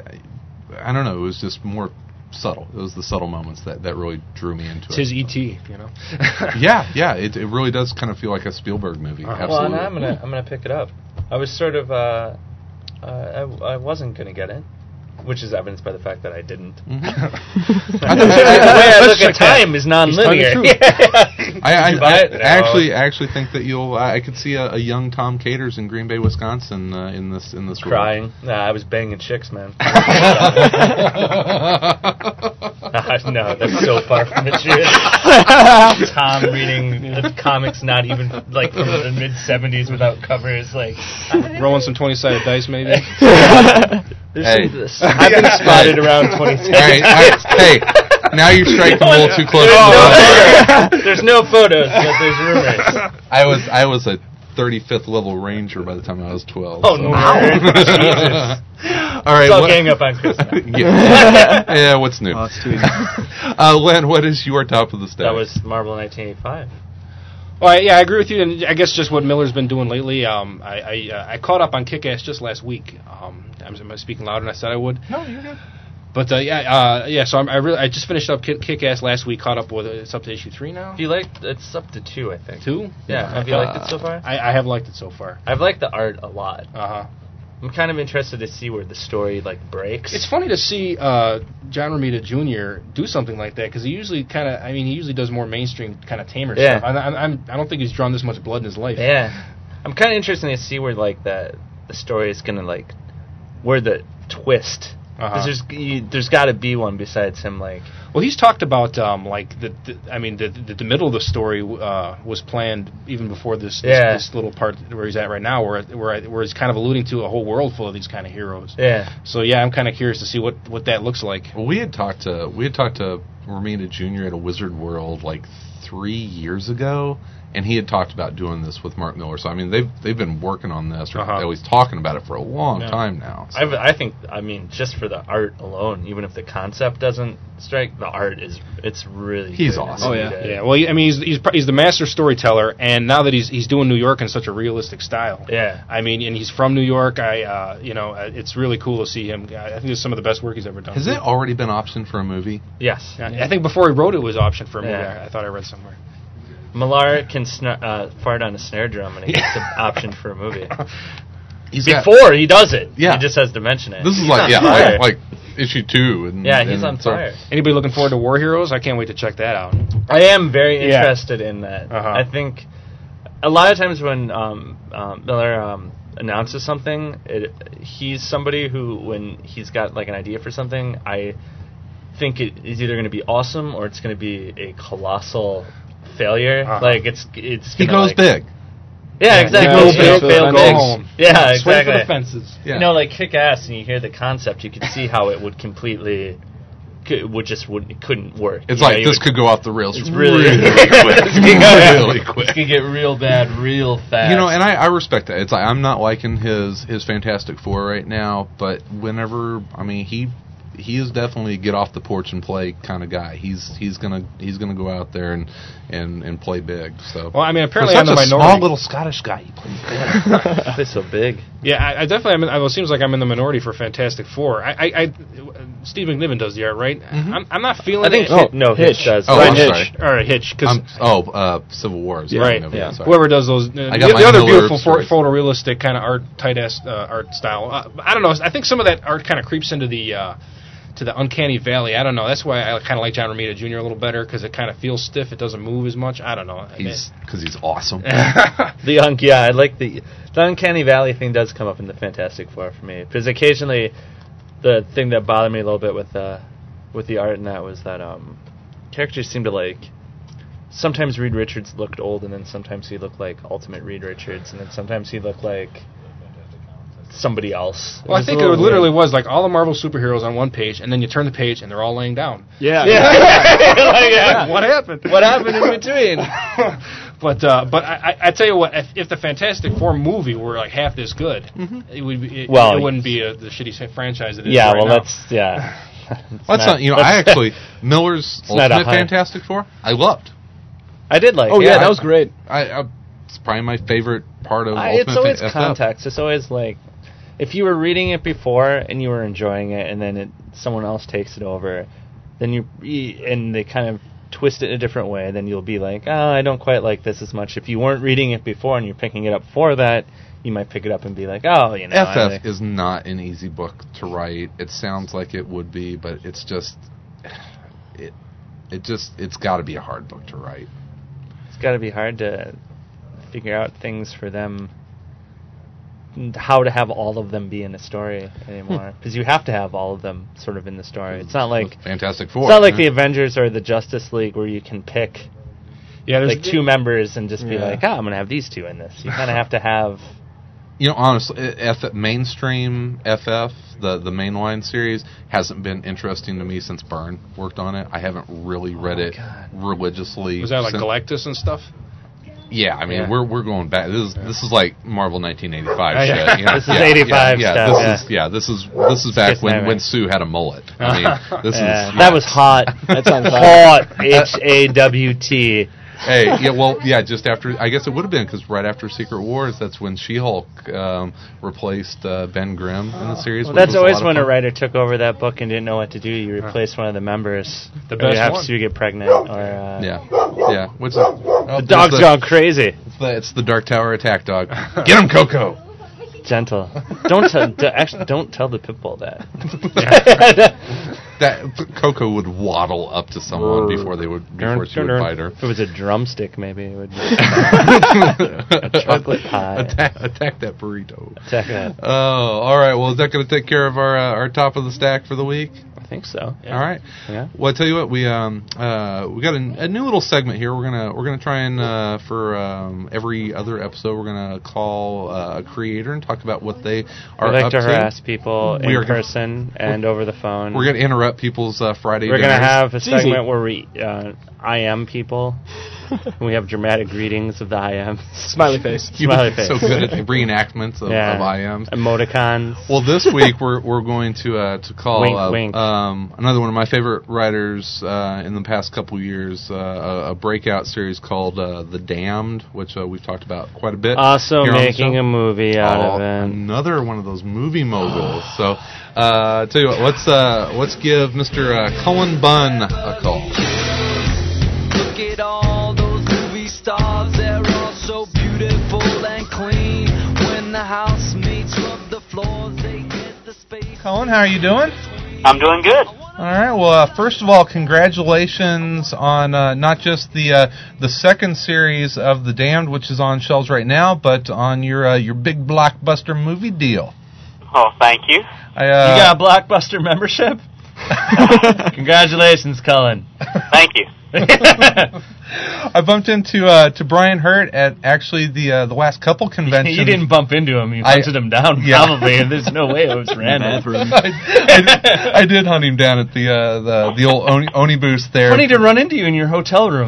I don't know, it was just more subtle. It was the subtle moments that, that really drew me into It's it. his E T, you know. Yeah, yeah, it it really does kind of feel like a Spielberg movie. Uh-huh. Well, Absolutely. and I'm gonna I'm gonna pick it up. I was sort of uh, uh I I wasn't gonna get it, which is evidenced by the fact that I didn't. Mhm. I the way I Let's look at check that. time is non-linear. He's telling I, I, Did you buy I, it? I No. actually I actually think that you'll I, I could see a, a young Tom Caters in Green Bay, Wisconsin uh, in this in this role. Crying. Nah, I was banging chicks, man. No, that's so far from the truth. Tom reading the comics, not even like from the mid seventies without covers, like. Rolling some twenty-sided dice, maybe. There's Hey. some, I've been spotted around twenty All right, all right, hey, now you're striking a little too close. There's to no, there's no photos, but there's rumors. I was I was a thirty-fifth level ranger by the time I was twelve. Oh, so. no. Jesus. All right, So I'll what- gang up on Chris now. yeah. yeah, what's new? Oh, it's too easy. uh, Len, what is your top of the stack? That was Marvel nineteen eighty-five. Well, I, yeah, I agree with you, and I guess just what Miller's been doing lately. Um, I I, uh, I caught up on Kick-Ass just last week. Um, I'm, am I speaking louder than I said I would? No, you're good. But uh, yeah, uh, yeah. So I'm, I really I just finished up Kick- Kick-Ass last week. Caught up with it. It's up to issue three now. If you like, it's up to two, I think. Two? Yeah. Have you liked it so far? I, I have liked it so far. I've liked the art a lot. Uh huh. I'm kind of interested to see where the story like breaks. It's funny to see uh, John Romita Junior do something like that because he usually kind of, I mean, he usually does more mainstream kind of tamer Yeah. stuff. I, I, I'm, I don't think he's drawn this much blood in his life. Yeah, I'm kind of interested to see where like the the story is gonna like where the twist. Uh-huh. Because there's you, there's got to be one besides him. Like, Well, he's talked about um, like the, the, I mean, the, the the middle of the story uh, was planned even before this, this Yeah. this little part where he's at right now, where where I, where he's kind of alluding to a whole world full of these kind of heroes. yeah, So yeah, I'm kind of curious to see what, what that looks like. Well, we had talked to we had talked to Romita Junior at a Wizard World like three years ago, and he had talked about doing this with Mark Miller. So I mean, they've they've been working on this, or Uh-huh. at least talking about it for a long Yeah. time now. So. I I think I mean just for the art alone, even if the concept doesn't strike, the art is it's really He's good. awesome. Oh, yeah. Yeah, well, I mean, he's he's pr- he's the master storyteller, and now that he's he's doing New York in such a realistic style. Yeah. I mean, and he's from New York. I, uh, you know, uh, it's really cool to see him. I think it's some of the best work he's ever done. Has it already been optioned for a movie? Yes. I think before he wrote it, it was optioned for a movie. Yeah. I, I thought I read somewhere. Millar can sna- uh, fart on a snare drum and it gets an option for a movie. He's got- Before he does it, Yeah. he just has to mention it. This is He's like on yeah, fire. like, like issue two. And, yeah, he's and on so- fire. Anybody looking forward to War Heroes? I can't wait to check that out. I am very Yeah. interested in that. Uh-huh. I think a lot of times when um, um, Miller um, announces something, it, he's somebody who, when he's got like an idea for something, I think it is either going to be awesome or it's going to be a colossal failure. Uh-huh. Like it's it's He gonna, goes like, big. Yeah, exactly. Go You know, big, fail go big. home. Yeah, Swing exactly. for the fences. Yeah. You know, like Kick Ass, and you hear the concept, you can see how it would completely could, would just would it couldn't work. It's You know, like you this would- could go off the rails It's really, really quick. It's gonna go- really It's quick. gonna get real bad, real fast. You know, and I, I respect that. It's like I'm not liking his his Fantastic Four right now, but whenever I mean he he is definitely a get off the porch and play kind of guy. He's he's gonna he's gonna go out there and and, and play big. So Well, I mean, for apparently such I'm the a minority. small little Scottish guy, he plays big. They're so big. Yeah, I, I definitely. am in, well, it seems like I'm in the minority for Fantastic Four. I, I, I Steve McNiven does the art, right? I'm, I'm not feeling. I think it. Oh, no Hitch, Hitch. does. Oh, Right, I'm Hitch. sorry. All right, Hitch. Because I'm, oh, uh, Civil War. is right, Movie, yeah. sorry. whoever does those, uh, I the, got my the other Miller beautiful stories. pho- photorealistic kind of art, tight ass uh, art style. Uh, I don't know. I think some of that art kind of creeps into the. Uh, to the uncanny valley. I don't know. That's why I kind of like John Romita Junior a little better because it kind of feels stiff. It doesn't move as much. I don't know. He's because he's awesome. The un- yeah, I like the the uncanny valley thing does come up in the Fantastic Four for me because occasionally the thing that bothered me a little bit with uh with the art in that was that um characters seem to like sometimes Reed Richards looked old and then sometimes he looked like Ultimate Reed Richards and then sometimes he looked like somebody else. Well, I was think a it little literally weird. was like all the Marvel superheroes on one page, and then you turn the page and they're all laying down. Yeah. Yeah. Like, yeah. What happened? What happened in between? But uh, but I, I I tell you what, if, if the Fantastic Four movie were like half this good, it would be, it, Well, it wouldn't be a, the shitty franchise it is. Yeah, right well, now. that's yeah. It's Well, that's not, you know, I actually Miller's not a Ultimate high- Fantastic Four I loved. I did like. Oh yeah, yeah that was great. I, I it's probably my favorite part of I, Ultimate it's always Fan- F F. context. It's always like if you were reading it before and you were enjoying it, and then it, someone else takes it over, then you you- and they kind of twist it in a different way. Then you'll be like, oh, I don't quite like this as much. If you weren't reading it before and you're picking it up for that, you might pick it up and be like, oh, you know. F I F like- is not an easy book to write. It sounds like it would be, but it's just it it just it's got to be a hard book to write. It's got to be hard to figure out things for them. How to have all of them be in the story anymore? Because you have to have all of them sort of in the story. It's not like Fantastic Four. it's not like the yeah. Avengers or the Justice League where you can pick yeah, there's like two members and just be Yeah. like, oh, I'm gonna have these two in this. You kind of have to have. You know, honestly, F- mainstream F F, the the mainline series, hasn't been interesting to me since Byrne worked on it. I haven't really read Oh, it God. religiously. was that like since- Galactus and stuff? Yeah, I mean, Yeah. we're we're going back. This is this is like Marvel nineteen eighty-five Yeah, shit. yeah. You know? This is Yeah, eighty-five yeah, stuff, This yeah. is yeah. This is this is back Kiss when, Nightmare. when Sue had a mullet. I mean, this Yeah, is that was hot. That's on fire. Hot. H A W T. Hey, yeah, well, yeah, just after, I guess it would have been, because right after Secret Wars, that's when She-Hulk um, replaced uh, Ben Grimm in the series. Well, which that's was a always lot of when a fun. writer took over that book and didn't know what to do. You replace one of the members. The Or best you have one. to get pregnant. Or uh, Yeah, yeah. What's oh, the dog's the, gone crazy. It's the, it's the Dark Tower attack dog. Get him, Coco! Gentle. Don't tell. d- actually, don't tell the pit bull that. That Coco would waddle up to someone before they would before she would bite her. If it was a drumstick, maybe it would be a chocolate pie. Attack, attack that burrito. Attack that. Oh, all right. Well, is that going to take care of our uh, our top of the stack for the week? I think so. All right. Yeah. Well, I tell you what, we um uh we got a, a new little segment here. We're gonna we're gonna try and uh, for um, every other episode we're gonna call uh, a creator and talk about what they are We like up to harass people We in are gonna- person and over the phone. We're gonna interrupt people's uh, Friday. We're gonna dinners. have a It's segment easy. where we uh, I M people. We have dramatic readings of the I Ms. Smiley face. You Smiley were face. so good at reenactments of, Yeah. of I Ms. Emoticons. Well, this week we're we're going to uh, to call Wink, uh, wink. Um, another one of my favorite writers uh, in the past couple years, uh, a, a breakout series called uh, The Damned, which uh, we've talked about quite a bit. Also here on the making show. a movie out Oh, of it. another one of those movie moguls. So, uh, tell you what, let's uh, let's give Mister Uh, Cullen Bunn a call. Look at all those movie stars, they're all so beautiful and clean. When the housemates rub the floors, they get the space. Cullen, how are you doing? I'm doing good. All right. Well, uh, first of all, congratulations on uh, not just the uh, the second series of The Damned, which is on shelves right now, but on your uh, your big blockbuster movie deal. Oh, thank you. I, uh, You got a Blockbuster membership? Congratulations, Cullen. Thank you. I bumped into uh, to Brian Hurt at actually the uh, the last couple conventions. You didn't bump into him. You I- hunted him down, yeah. probably. And there's no way it was random. I, I did hunt him down at the uh, the the old Oni, Oni booth there. Funny to run into you in your hotel room.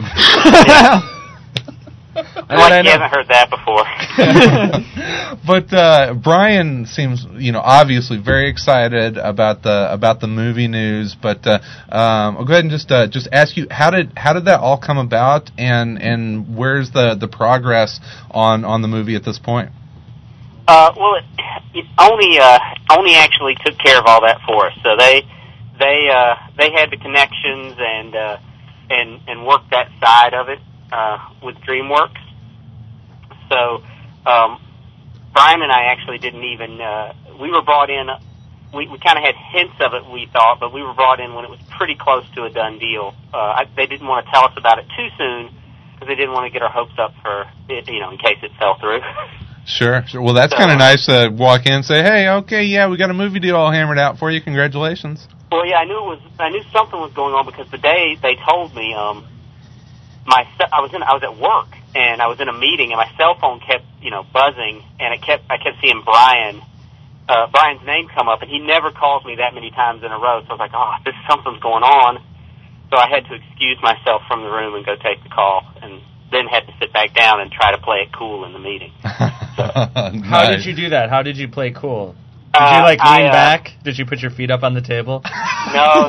I'm like, you haven't heard that before. But uh, Brian seems, you know, obviously very excited about the about the movie news. But uh, um, I'll go ahead and just uh, just ask you, how did how did that all come about, and and where's the, the progress on, on the movie at this point? Uh, well, it, it only uh, only actually took care of all that for us. So they they uh, they had the connections and uh, and and worked that side of it uh, with DreamWorks. So um, Brian and I actually didn't even uh, we were brought in. We, we kind of had hints of it, we thought, but we were brought in when it was pretty close to a done deal. Uh, I, they didn't want to tell us about it too soon because they didn't want to get our hopes up for it, you know, in case it fell through. Sure, sure. Well, that's kind of nice to walk in and say, hey, okay, yeah, we got a movie deal all hammered out for you. Congratulations. Well, yeah, I knew it was. I knew something was going on because the day they told me, um, my ce- I was in. I was at work and I was in a meeting and my cell phone kept, you know, buzzing and it kept. I kept seeing Brian, uh, Brian's name come up, and he never calls me that many times in a row. So I was like, oh, this something's going on. So I had to excuse myself from the room and go take the call, and then had to sit back down and try to play it cool in the meeting. How did you do that? How did you play cool? Did Uh, you, like, I, lean uh, back? Did you put your feet up on the table? No.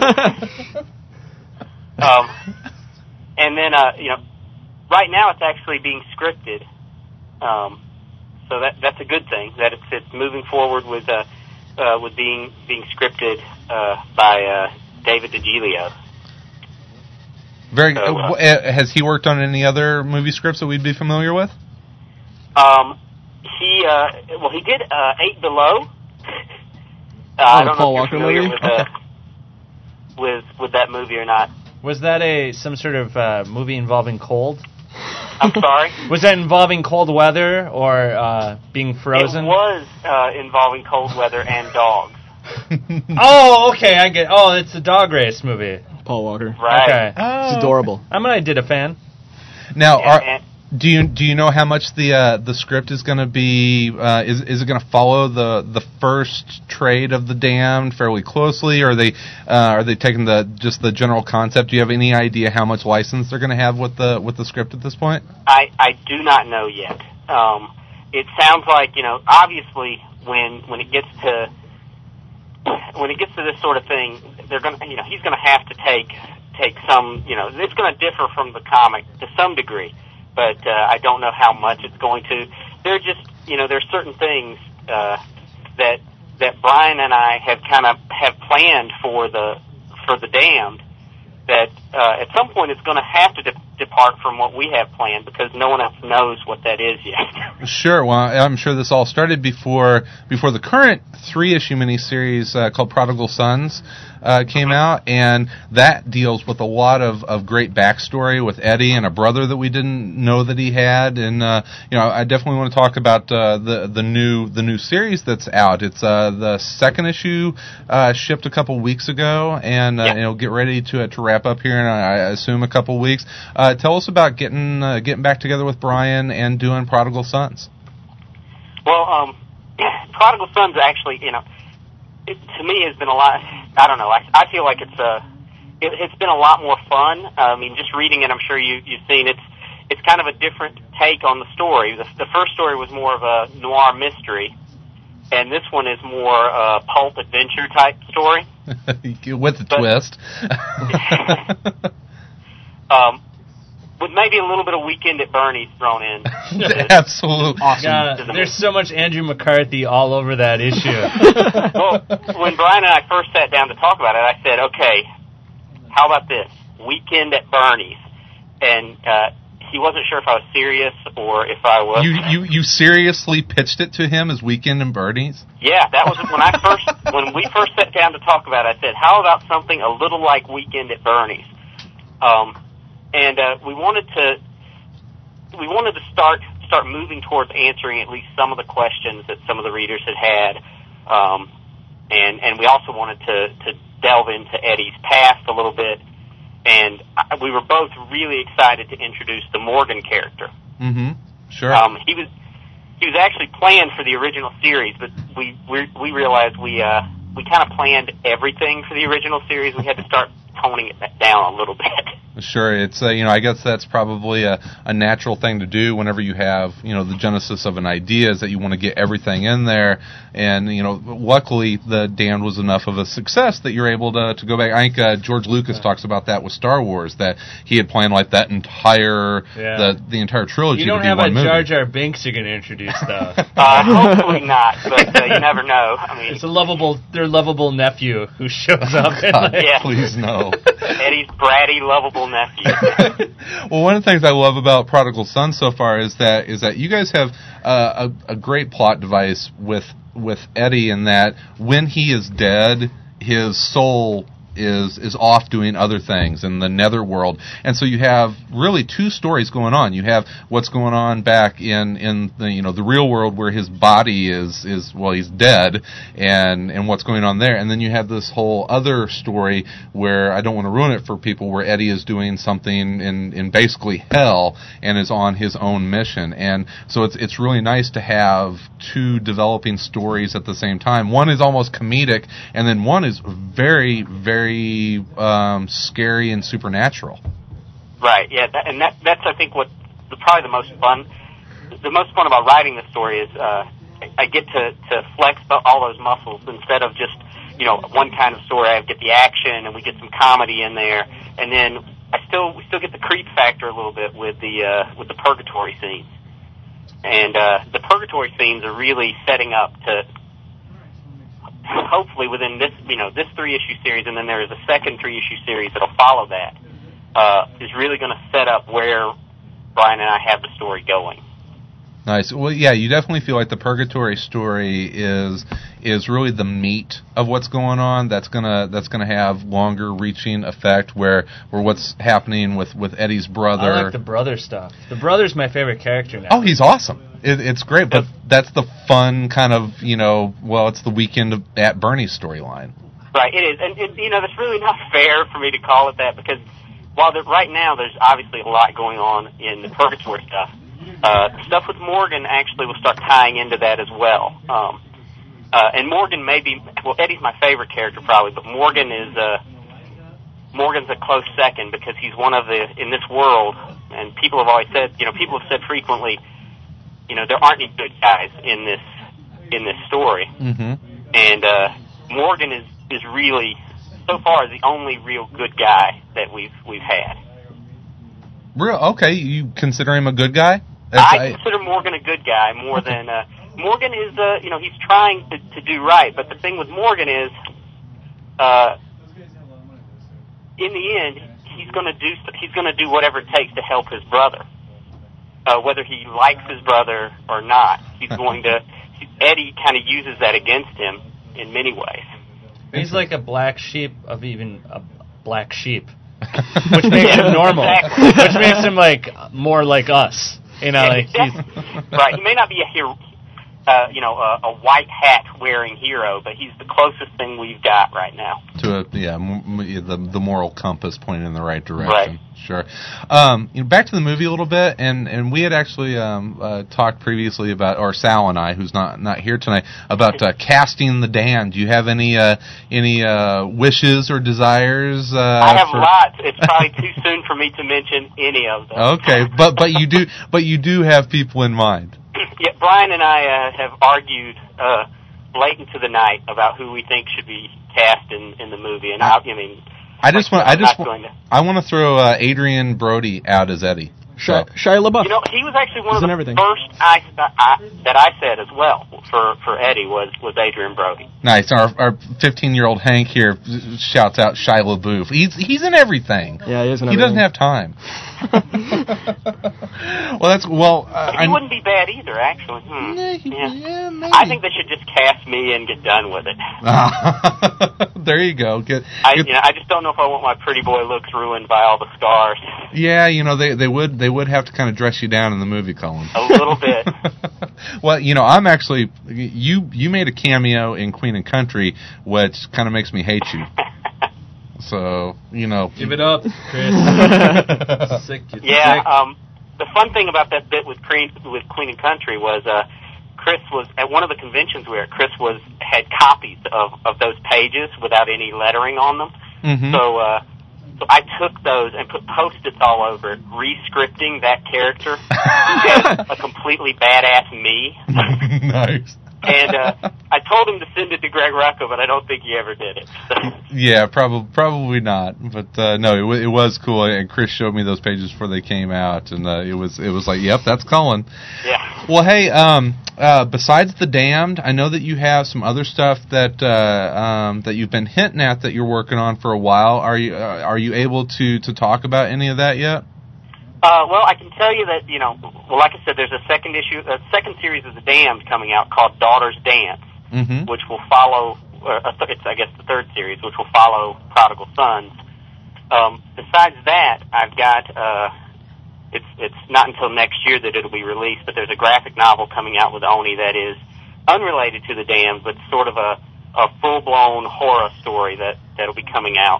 um, and then, uh, you know, right now it's actually being scripted. Um, so that that's a good thing. That it's it's moving forward with uh, uh with being being scripted uh, by uh, David DiGilio. Very. So, uh, uh, uh, has he worked on any other movie scripts that we'd be familiar with? Um, he uh, well he did uh, Eight Below. Uh, I don't Paul know if Walker you're familiar movie? with uh, with with that movie or not. Was that a some sort of uh, movie involving cold? I'm sorry. Was that involving cold weather or uh, being frozen? It was uh, involving cold weather and dogs. Oh, okay, I get. Oh, it's a dog race movie. Paul Walker. Right. Okay, It's adorable. I'm an I did a fan. Now, And- are, and- do you do you know how much the uh, the script is going to be? Uh, is is it going to follow the, the first trade of The Damned fairly closely, or are they uh, are they taking the just the general concept? Do you have any idea how much license they're going to have with the with the script at this point? I, I do not know yet. Um, it sounds like, you know, obviously when when it gets to when it gets to this sort of thing, they're going to, you know, he's going to have to take take some, you know, it's going to differ from the comic to some degree, but uh, I don't know how much it's going to. There are just, you know, there's certain things uh, that that Brian and I have kind of have planned for the for the Damned that uh, at some point it's going to have to de- depart from what we have planned because no one else knows what that is yet. Sure. Well, I'm sure this all started before before the current three-issue miniseries uh, called Prodigal Sons uh, came out, and that deals with a lot of, of great backstory with Eddie and a brother that we didn't know that he had. And uh, you know, I definitely want to talk about uh, the the new the new series that's out. It's uh, the second issue uh, shipped a couple weeks ago, and uh, yeah. you know, get ready to to wrap up here in I assume a couple weeks. Uh, tell us about getting uh, getting back together with Brian and doing Prodigal Sons. Well, um, Prodigal Sons actually, you know, it, to me has been a lot. I don't know. I, I feel like it's a, it, it's been a lot more fun. Uh, I mean, just reading it, I'm sure you you've seen it's it's kind of a different take on the story. The, the first story was more of a noir mystery, and this one is more uh, pulp adventure type story with a but, twist. um, with maybe a little bit of Weekend at Bernie's thrown in. Absolutely. Awesome. God, there's so much Andrew McCarthy all over that issue. Well, when Brian and I first sat down to talk about it, I said, okay, how about this? Weekend at Bernie's. And uh, he wasn't sure if I was serious or if I was... You, you you seriously pitched it to him as Weekend at Bernie's? Yeah, that was when I first when we first sat down to talk about it. I said, how about something a little like Weekend at Bernie's? Um... And uh, we wanted to we wanted to start start moving towards answering at least some of the questions that some of the readers had had, um, and and we also wanted to, to delve into Eddie's past a little bit. And I, we were both really excited to introduce the Morgan character. Mm-hmm. Sure. Um, he was he was actually planned for the original series, but we we, we realized we uh, we kind of planned everything for the original series. We had to start toning it down a little bit. Sure, it's uh, you know, I guess that's probably a, a natural thing to do whenever you have, you know, the genesis of an idea is that you want to get everything in there, and you know, luckily the Damned was enough of a success that you're able to to go back. I think uh, George Lucas talks about that with Star Wars, that he had planned like that entire yeah. the the entire trilogy. You don't to be have one a movie. Jar Jar Binks you're going to introduce though. uh, hopefully not, but uh, you never know. I mean, it's a lovable, their lovable nephew who shows up. Oh, God, and, like, yeah. Please no. Eddie's bratty, lovable nephew. Well, one of the things I love about Prodigal Son so far is that is that you guys have uh, a, a great plot device with with Eddie in that when he is dead, his soul is is off doing other things in the netherworld, and so you have really two stories going on. You have what's going on back in in the you know the real world where his body is is well he's dead, and and what's going on there, and then you have this whole other story where I don't want to ruin it for people, where Eddie is doing something in in basically hell and is on his own mission, and so it's it's really nice to have two developing stories at the same time. One is almost comedic, and then one is very very um, scary and supernatural. Right. Yeah, that, and that that's I think what the, probably the most fun. The most fun about writing the story is uh, I get to to flex all those muscles instead of just you know one kind of story. I get the action and we get some comedy in there, and then I still we still get the creep factor a little bit with the uh, with the purgatory scenes. And uh, the purgatory scenes are really setting up to. Hopefully within this, you know, this three-issue series, and then there is a second three-issue series that'll follow that, uh, is really going to set up where Brian and I have the story going. Nice. Well, yeah, you definitely feel like the Purgatory story is is really the meat of what's going on. That's gonna that's gonna have longer reaching effect. Where where what's happening with, with Eddie's brother. I like the brother stuff. The brother's my favorite character now. Oh, he's awesome. It, it's great, but that's the fun kind of you know. Well, it's the Weekend at Bernie's storyline. Right. It is, and it, you know, that's really not fair for me to call it that because while there, right now there's obviously a lot going on in the Purgatory stuff. Uh, stuff with Morgan actually will start tying into that as well. Um, uh, and Morgan may be, well, Eddie's my favorite character probably, but Morgan is, uh, Morgan's a close second because he's one of the, in this world, and people have always said, you know, people have said frequently, you know, there aren't any good guys in this, in this story. Mm-hmm. And, uh, Morgan is, is really, so far is the only real good guy that we've we've had. Real okay? You consider him a good guy? I consider Morgan a good guy more than uh, Morgan is. Uh, you know, he's trying to, to do right, but the thing with Morgan is, uh, in the end, he's going to do he's going to do whatever it takes to help his brother, uh, whether he likes his brother or not. He's going to. Eddie kind of uses that against him in many ways. He's like a black sheep of even a black sheep, which makes him normal, exactly. which makes him like more like us. You know, Yeah, like he's exactly. Right. He may not be a hero, uh, you know, a, a white hat wearing hero, but he's the closest thing we've got right now. To a yeah, m- m- the the moral compass pointing in the right direction. Right. Sure. Um, you know, back to the movie a little bit, and, and we had actually um, uh, talked previously about, or Sal and I, who's not not here tonight, about uh, casting the damned. Do you have any uh, any uh, wishes or desires? Uh, I have for... lots. It's probably too soon for me to mention any of them. Okay, but but you do but you do have people in mind. Yeah, Brian and I uh, have argued uh, late into the night about who we think should be cast in, in the movie, and I, I mean, I just want I I'm just not want going to. I want to throw uh, Adrian Brody out as Eddie. Shia, Shia LaBeouf. You know, he was actually one He's of in the everything. first I, I, that I said as well for, for Eddie was, was Adrian Brody. Nice. Our our fifteen-year-old Hank here shouts out Shia LaBeouf. He's he's in everything. Yeah, he is in He everything. doesn't have time. well, that's well. Uh, He I, wouldn't be bad either, actually. Hmm. Yeah, he- Yeah. yeah, maybe. I think they should just cast me and get done with it. there you go. Get, I, get- you know, I just don't know if I want my pretty boy looks ruined by all the scars. yeah, you know they they would they would have to kind of dress you down in the movie, Colin. A little bit. Well, you know, I'm actually you you made a cameo in Queen and Country, which kind of makes me hate you. So, you know. give it up, Chris. Sick, you Yeah, sick. um, the fun thing about that bit with Queen, with Queen and Country was uh, Chris was, at one of the conventions we were at, Chris was, had copies of, of those pages without any lettering on them. Mhm. So, uh, so I took those and put Post-its all over it, re-scripting that character as a completely badass me. Nice. And uh, I told him to send it to Greg Rucka, but I don't think he ever did it. Yeah, probably probably not. But uh, no, it, w- it was cool, and Chris showed me those pages before they came out, and uh, it was it was like, yep, that's Cullen. Yeah. Well, hey, um, uh, besides The Damned, I know that you have some other stuff that uh, um, that you've been hinting at that you're working on for a while. Are you uh, are you able to, to talk about any of that yet? Uh, well, I can tell you that, you know, well, like I said, there's a second issue, a second series of The Damned coming out called Daughter's Dance, Mm-hmm. which will follow, or uh, it's, I guess, the third series, which will follow Prodigal Sons. Um, besides that, I've got, uh, it's it's not until next year that it'll be released, but there's a graphic novel coming out with Oni that is unrelated to The Damned, but sort of a, a full-blown horror story that, that'll be coming out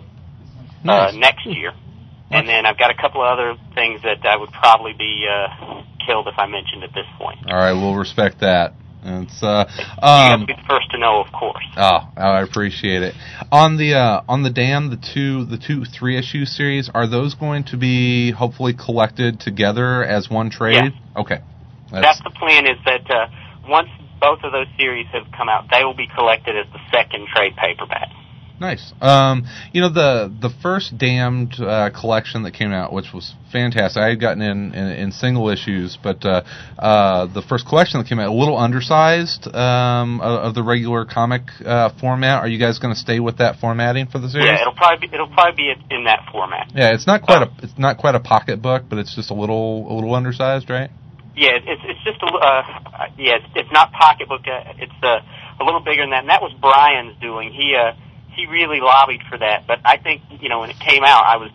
uh, Nice. next year. And then I've got a couple of other things that I would probably be uh, killed if I mentioned at this point. All right, we'll respect that. It's uh, You have um, to be the first to know, of course. oh, I appreciate it. On the uh, on the Dam, the two the two three issue series, are those going to be hopefully collected together as one trade? Yeah. Okay, That's the plan. Is that uh, once both of those series have come out, they will be collected as the second trade paperback. nice. Um, you know, the the first Damned uh, collection that came out, which was fantastic. I had gotten in in, in single issues, but uh, uh, the first collection that came out, a little undersized um, of, of the regular comic uh, format. Are you guys going to stay with that formatting for the series? Yeah, it'll probably be, it'll probably be in that format. Yeah, it's not quite a it's not quite a pocket book, but it's just a little a little undersized, right? Yeah, it's it's just a uh, yeah, it's, it's not pocketbook. Uh, it's uh, a little bigger than that, and that was Brian's doing. He uh, he really lobbied for that, but I think you know when it came out, I was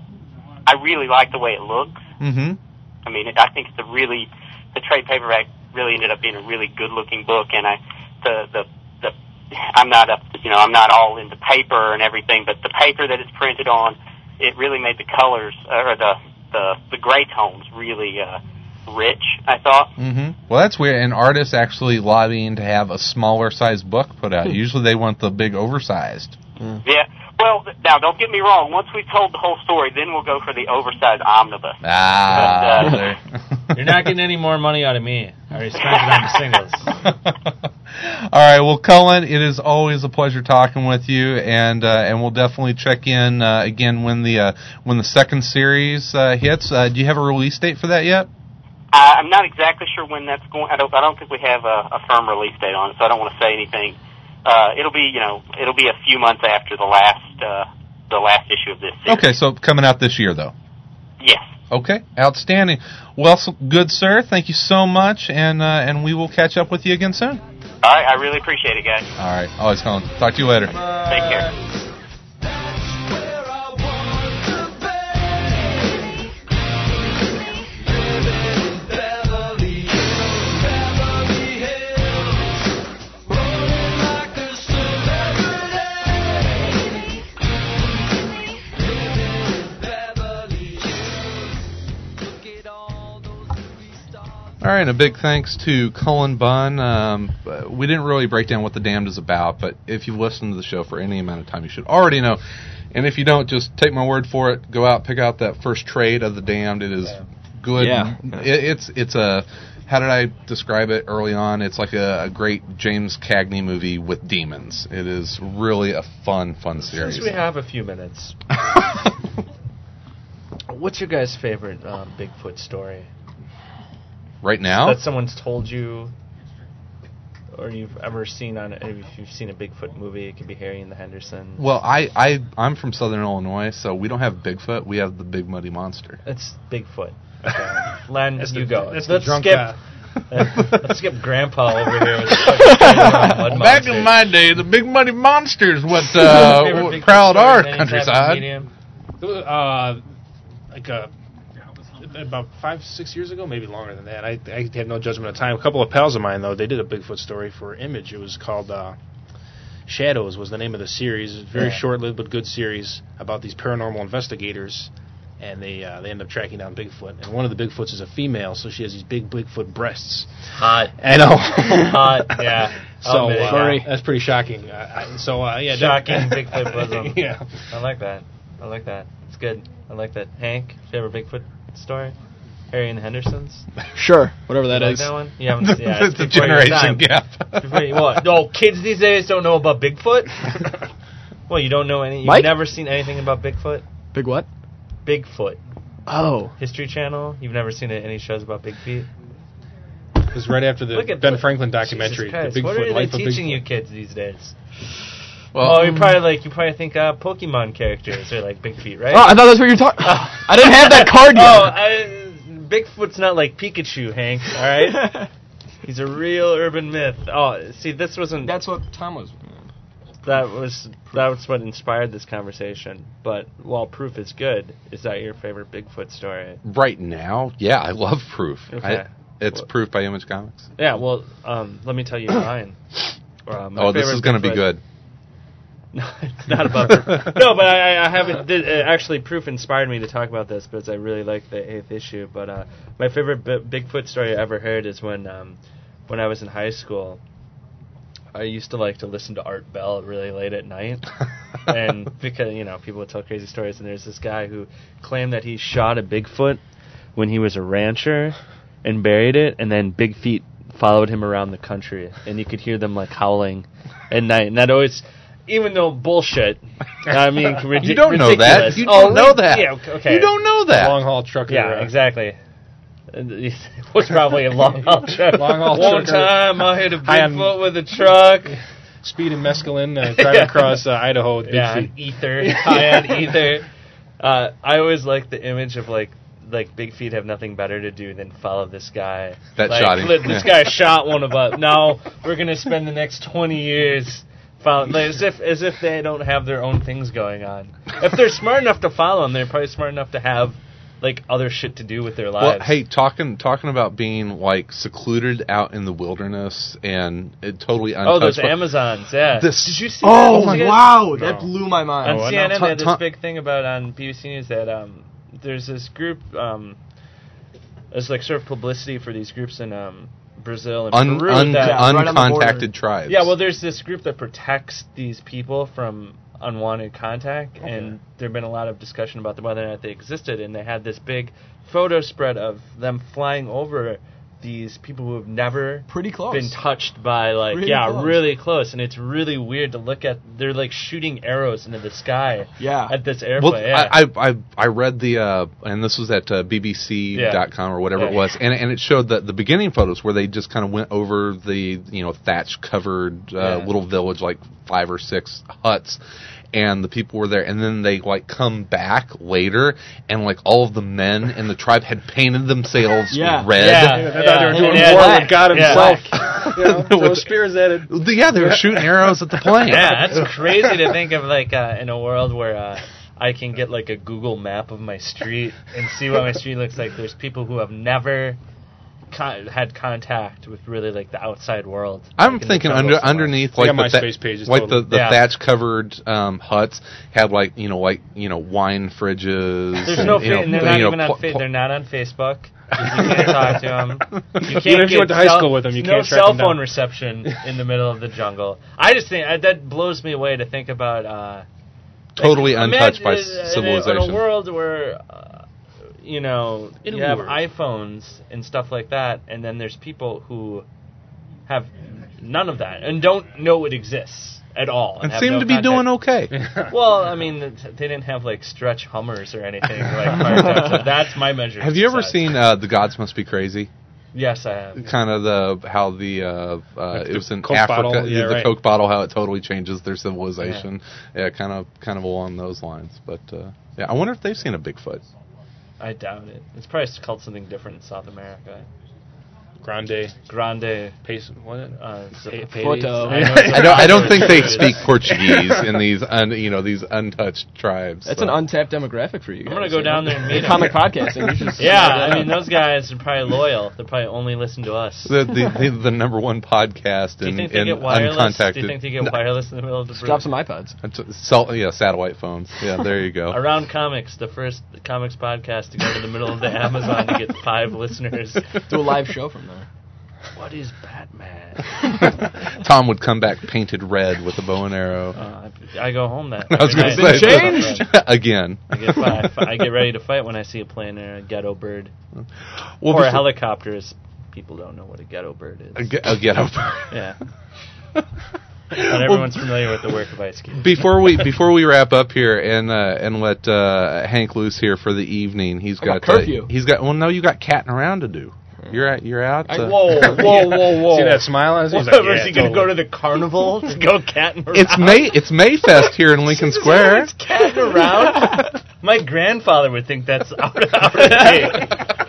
I really liked the way it looks. Mm-hmm. I mean, I think it's a really the trade paperback really ended up being a really good looking book, and I the the the I'm not up you know I'm not all into paper and everything, but the paper that it's printed on, it really made the colors or the the the gray tones really uh, rich, I thought. Mm-hmm. Well, that's weird. And artists actually lobbying to have a smaller size book put out. Usually they want the big oversized. Yeah. Well, th- now don't get me wrong. Once we've told the whole story, then we'll go for the oversized omnibus. Ah. But, uh, there. You're not getting any more money out of me. I already spent it on the singles. All right, well, Cullen, it is always a pleasure talking with you, and uh, and we'll definitely check in uh, again when the uh, when the second series uh, hits. Uh, do you have a release date for that yet? Uh, I'm not exactly sure when that's going. I don't. I don't think we have a, a firm release date on it, so I don't want to say anything. Uh, it'll be, you know, it'll be a few months after the last uh, the last issue of this series. Okay, so coming out this year, though. Yes. Okay, outstanding. Well, so, good sir, thank you so much, and uh, and we will catch up with you again soon. All right, I really appreciate it, guys. All right, always Cullen. Talk to you later. Take care. All right, and a big thanks to Cullen Bunn. Um, we didn't really break down what The Damned is about, but if you've listened to the show for any amount of time, you should already know. And if you don't, just take my word for it. Go out, pick out that first trade of The Damned. It is good. Yeah. It, it's it's a, how did I describe it early on? It's like a, a great James Cagney movie with demons. It is really a fun, fun series. Since we have a few minutes, what's your guys' favorite um, Bigfoot story? Right now? That someone's told you, or you've ever seen on, if you've seen a Bigfoot movie, it could be Harry and the Hendersons. Well, I, I, I'm from Southern Illinois, so we don't have Bigfoot. We have the Big Muddy Monster. It's Bigfoot. Okay. Len, That's you the, go. That's let's the drunk skip. guy. Let's skip Grandpa over here. With the mud Back monster. in my day, the Big Muddy Monster is what, uh, Favorite what Bigfoot proud story, our Manny's countryside. Happy Medium? Uh, like a, about five, six years ago, maybe longer than that. I, I have no judgment of time. A couple of pals of mine, though, they did a Bigfoot story for Image. It was called uh, Shadows was the name of the series. It was a very Yeah. short-lived but good series about these paranormal investigators, and they uh, they end up tracking down Bigfoot. And one of the Bigfoots is a female, so she has these big Bigfoot breasts. Hot. I know. Hot, yeah. So I'll admit it, uh, yeah. that's pretty shocking. Uh, I, so uh, yeah, Shocking that- Bigfoot bosom. yeah. I like that. I like that. It's good. I like that. Hank, favorite Bigfoot story? Harry and the Hendersons? Sure, whatever that You like is. that one? You haven't, yeah, It's a before your generation time. gap. Before you- what? No, kids these days don't know about Bigfoot? Well, you don't know any. You've Mike? never seen anything about Bigfoot? Big what? Bigfoot. Oh. History Channel? You've never seen any shows about Big Feet? It was right after the Look at Ben the- Franklin Jesus documentary, Christ, the Bigfoot what are Life they of teaching Bigfoot. you kids these days? Well, Oh, you probably like you probably think uh, Pokemon characters are like Big Feet, right? Oh, I thought that's what you were talking. I didn't have that card yet. Oh, I, Bigfoot's not like Pikachu, Hank. All right, he's a real urban myth. Oh, see, this wasn't. That's what Tom was. That was that was what inspired this conversation. But while Proof is good, is that your favorite Bigfoot story? right now, yeah, I love Proof. Okay. I, it's Well- Proof by Image Comics. Yeah. Well, um, let me tell you mine. Uh, my Oh, this favorite is going to be Bigfoot- good. No, it's not about no, but I, I haven't. Did, uh, actually, Proof inspired me to talk about this because I really like the eighth issue. But uh, my favorite B- Bigfoot story I ever heard is when um, when I was in high school. I used to like to listen to Art Bell really late at night, and because you know people would tell crazy stories. And there's this guy who claimed that he shot a Bigfoot when he was a rancher and buried it, and then Big Feet followed him around the country, and you could hear them like howling at night. And that always. Even though bullshit, I mean, ridi- You don't know ridiculous. that. You oh, don't know ri- that. Yeah, okay. You don't know that. Long haul trucker. Yeah, uh, exactly. And It was probably a long haul truck. Long haul One trucker. time I hit a High on- Bigfoot with a truck. Speed and mescaline uh, driving across uh, Idaho with Big Yeah, Feet. ether. High on ether. Uh, I always like the image of like like Big Feet have nothing better to do than follow this guy. That like, shot him. li- This guy shot one of us. Now we're gonna spend the next twenty years. Follow, like, as if as if they don't have their own things going on. If they're smart enough to follow them, they're probably smart enough to have like other shit to do with their lives. Well, hey, talking talking about being like secluded out in the wilderness and it totally untouched. oh, those by- Amazons, yeah. This- Did you see? Oh that? my Did you guys- wow, that No. blew my mind. On Oh, C N N, no. they had this Ta- ta- big thing about on B B C News that um, there's this group. Um, there's like sort of publicity for these groups in um, Brazil and Un, Peru. un, that, Yeah, right on the border. uncontacted tribes. yeah, well, there's this group that protects these people from unwanted contact, okay. and there had been a lot of discussion about whether or not they existed, and they had this big photo spread of them flying over these people who have never pretty close been touched by like really yeah close. really close, and it's really weird to look at. They're like shooting arrows into the sky yeah at this airplane. Well, yeah. I, I I read the uh, and this was at uh, B B C dot com yeah. or whatever yeah. it was, and and it showed the the beginning photos where they just kind of went over the you know thatch covered uh, yeah. little village, like five or six huts. And the people were there, and then they like come back later, and like all of the men in the tribe had painted themselves yeah. red. Yeah, yeah. I thought yeah. they were doing yeah. war yeah. with God yeah. himself. You know, throw spears at it. Yeah, they were shooting arrows at the plane. Yeah, that's crazy to think of. Like uh, in a world where uh, I can get like a Google map of my street and see what my street looks like. There's people who have never Con- had contact with really like the outside world. I'm like thinking under underneath like yeah, the MySpace tha- pages, like totally. the, the yeah. thatch covered um, huts had like you know like you know wine fridges. There's and, no, you fa- know, and they're you not know, even on. pl- Fa- pl- they're not on Facebook. You can't talk to them. You can't Even if you get went to high cell- school with them, you no can't track cell them down. phone reception in the middle of the jungle. I just think uh, that blows me away to think about. Uh, totally like, untouched by imagine, uh, civilization. In a world where. Uh, You know, In you a have word. iPhones and stuff like that, and then there's people who have none of that and don't know it exists at all. and have seem no to be contact. doing okay. Well, I mean, th- they didn't have like stretch Hummers or anything like parked out, so that's my measure. of Have you ever success. seen uh, The Gods Must Be Crazy? Yes, I have. Kind of the how the uh, uh, Like it the was in Coke Africa, bottle? Yeah, the right. Coke bottle, how it totally changes their civilization. Yeah, kind of kind of along those lines. But uh, yeah, I wonder if they've seen a Bigfoot. I doubt it. It's probably called something different in South America. Grande. Grande. Pace, what? Uh, Pa- z- Pades? Photo. I know I don't. I don't think they it's- speak Portuguese in these, un, you know, these untouched tribes. That's so. an untapped demographic for you guys. I'm gonna go you know? down there and meet them. Comic podcasting. You should Yeah, check that I mean, out. those guys are probably loyal. They probably only listen to us. the, the, the the number one podcast Do you in, think they in get wireless? uncontacted. Do you think they get wireless in the middle of the Just drop some iPods. T- Cell, yeah, satellite phones. Yeah, there you go. Around Comics, the first comics podcast to go to the middle of the Amazon to get five listeners. Do a live show from there. What is Batman? Tom would come back painted red with a bow and arrow. Uh, I, I go home that. I was every going to night. say changed? again. I get, fi- I get ready to fight when I see a plane or a ghetto bird. Well, or before- a helicopter. Is people don't know what a ghetto bird is. A, ge- a ghetto. Yeah. Not everyone's familiar with the work of Ice Cube. Before we before we wrap up here and uh, and let uh, Hank loose here for the evening, he's I got got uh, curfew. he's got well no you got catting around to do. You're at you're out. I- uh, Whoa, whoa, whoa, whoa! See that smile on his face? What, He's like, is yeah, he going to go totally. to the carnival to go catting around? It's May it's Mayfest here in Lincoln Square. It's catting around. My grandfather would think that's out of, out of date.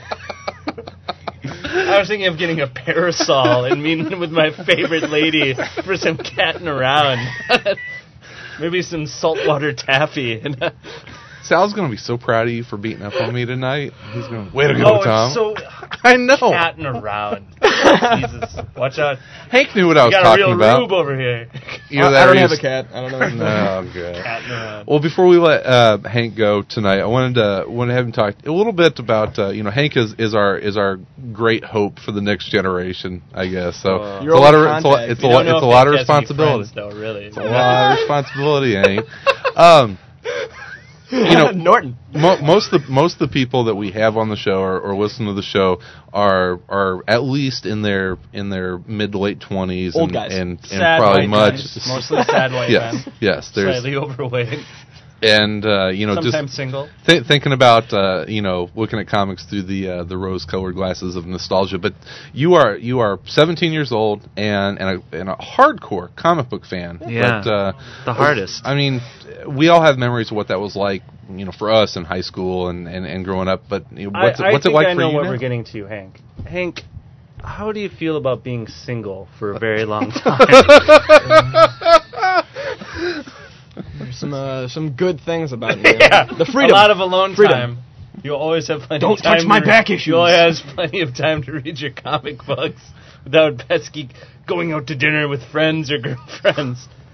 I was thinking of getting a parasol and meeting with my favorite lady for some catting around. Maybe some saltwater taffy. Sal's gonna be so proud of you for beating up on me tonight. He's gonna way to go, Oh, Tom. it's so I know. catting around. Jesus, watch out! Hank knew what I You was got a talking real about. rube over here. You know I, that I don't is- have a cat. I don't know. His name. Oh, good. Catting around. Well, before we let uh, Hank go tonight, I wanted to wanted to have him talk a little bit about uh, you know Hank is, is our is our great hope for the next generation, I guess. So Uh, it's Your a lot of only it's a, lot- contact. it's a We lot don't know it's a if lot of Hank has any responsibility. friends, though, really. It's a lot of responsibility, Hank. Um, you know, Norton. mo- most of the most of the people that we have on the show or, or listen to the show are are at least in their in their mid to late twenties, Old and, guys. and, and Sad probably white much. guys. Mostly sad white yes, men. yes. There's Slightly overweight. and uh, you know Sometimes just single. th- thinking about uh, you know looking at comics through the uh, the rose colored glasses of nostalgia. But you are you are seventeen years old and and a, and a hardcore comic book fan. Yeah. But, uh, The hardest. I mean, we all have memories of what that was like. You know, for us in high school and, and, and growing up. But you know, what's I, it, what's I it like think I for know you what now? we're getting to, Hank. Hank, how do you feel about being single for a very long time? There's some uh, some good things about it. yeah, The freedom. A lot of alone Freedom. time. You always have plenty Don't of time touch my to back issues. You always have plenty of time to read your comic books without pesky going out to dinner with friends or girlfriends.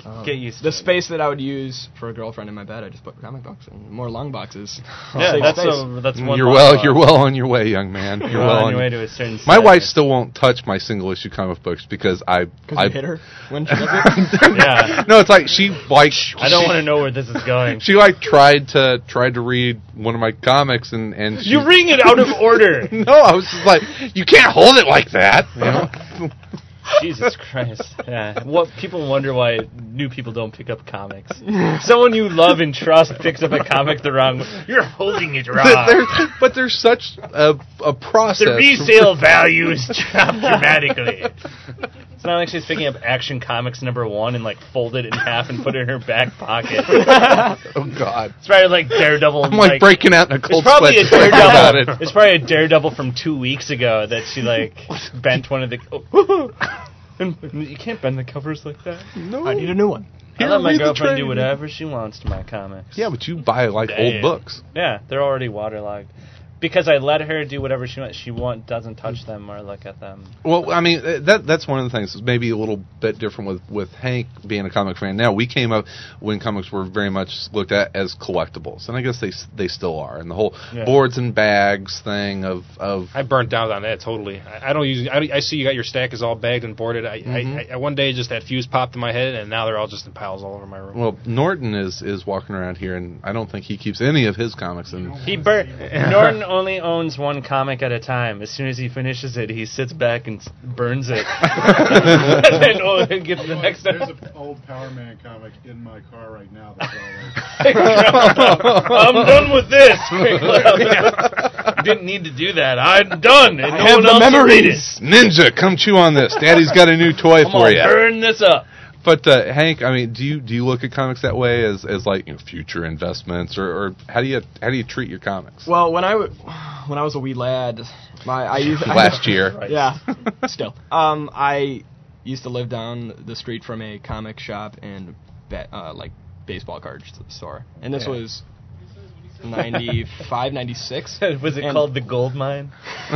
Um, Get used to the it. space that I would use for a girlfriend in my bed, I just put comic books and more long boxes. Yeah, Save that's space. a, that's one. You're long well. box. You're well on your way, young man. You're You're well well on your way to a certain. My size. wife still won't touch my single issue comic books because I. Because I you hit her when she does it? Yeah. No, it's like she like. I don't want to know where this is going. She like tried to tried to read one of my comics and and she, You reading it out of order. No, I was just like, you can't hold it like that. You know? Jesus Christ. Yeah. What people wonder why new people don't pick up comics. Someone you love and trust picks up a comic the wrong way. You're holding it wrong. There's- but there's such a, a process. The resale value is dropped dramatically. It's not like she's picking up Action Comics number one and like fold it in half and put it in her back pocket. Oh God! It's probably like Daredevil. I'm like, breaking out in a cold it's probably sweat a thinking about Daredevil. it. It's probably a Daredevil from two weeks ago that she like bent one of the. Oh. You can't bend the covers like that. No, I need a new one. I let my read the girlfriend do trade. whatever she wants to my comics. Yeah, but you buy like Damn. old books. Yeah, they're already waterlogged. Because I let her do whatever she wants. She want, doesn't touch them or look at them. Well, I mean, uh, that that's one of the things. It's maybe a little bit different with, with Hank being a comic fan. Now, we came up when comics were very much looked at as collectibles, and I guess they they still are. And the whole Yeah. boards and bags thing of of I burnt out on that totally. I, I don't use. I, I see you got your stack is all bagged and boarded. I, Mhm. I, I one day just that fuse popped in my head, and now they're all just in piles all over my room. well, Norton is is walking around here, and I don't think he keeps any of his comics in. He bur- Norton only owns one comic at a time. As soon as he finishes it, he sits back and s- burns it. And then oh, he gets the next There's one. an old Power Man comic in my car right now. That's all right. I'm done with this. You didn't need to do that. I'm done. And no have one the else will read it. memories. Ninja, come chew on this. Daddy's got a new toy I'm for gonna you. burn this up. But uh, Hank, I mean, do you do you look at comics that way as, as like you know, future investments, or, or how do you how do you treat your comics? Well, when I, w- when I was a wee lad, my I used Last year, Yeah, still. Um, I used to live down the street from a comic shop and ba- uh, like baseball card store, and this Yeah. was ninety-five, ninety-six. Was it And- called the Gold Mine?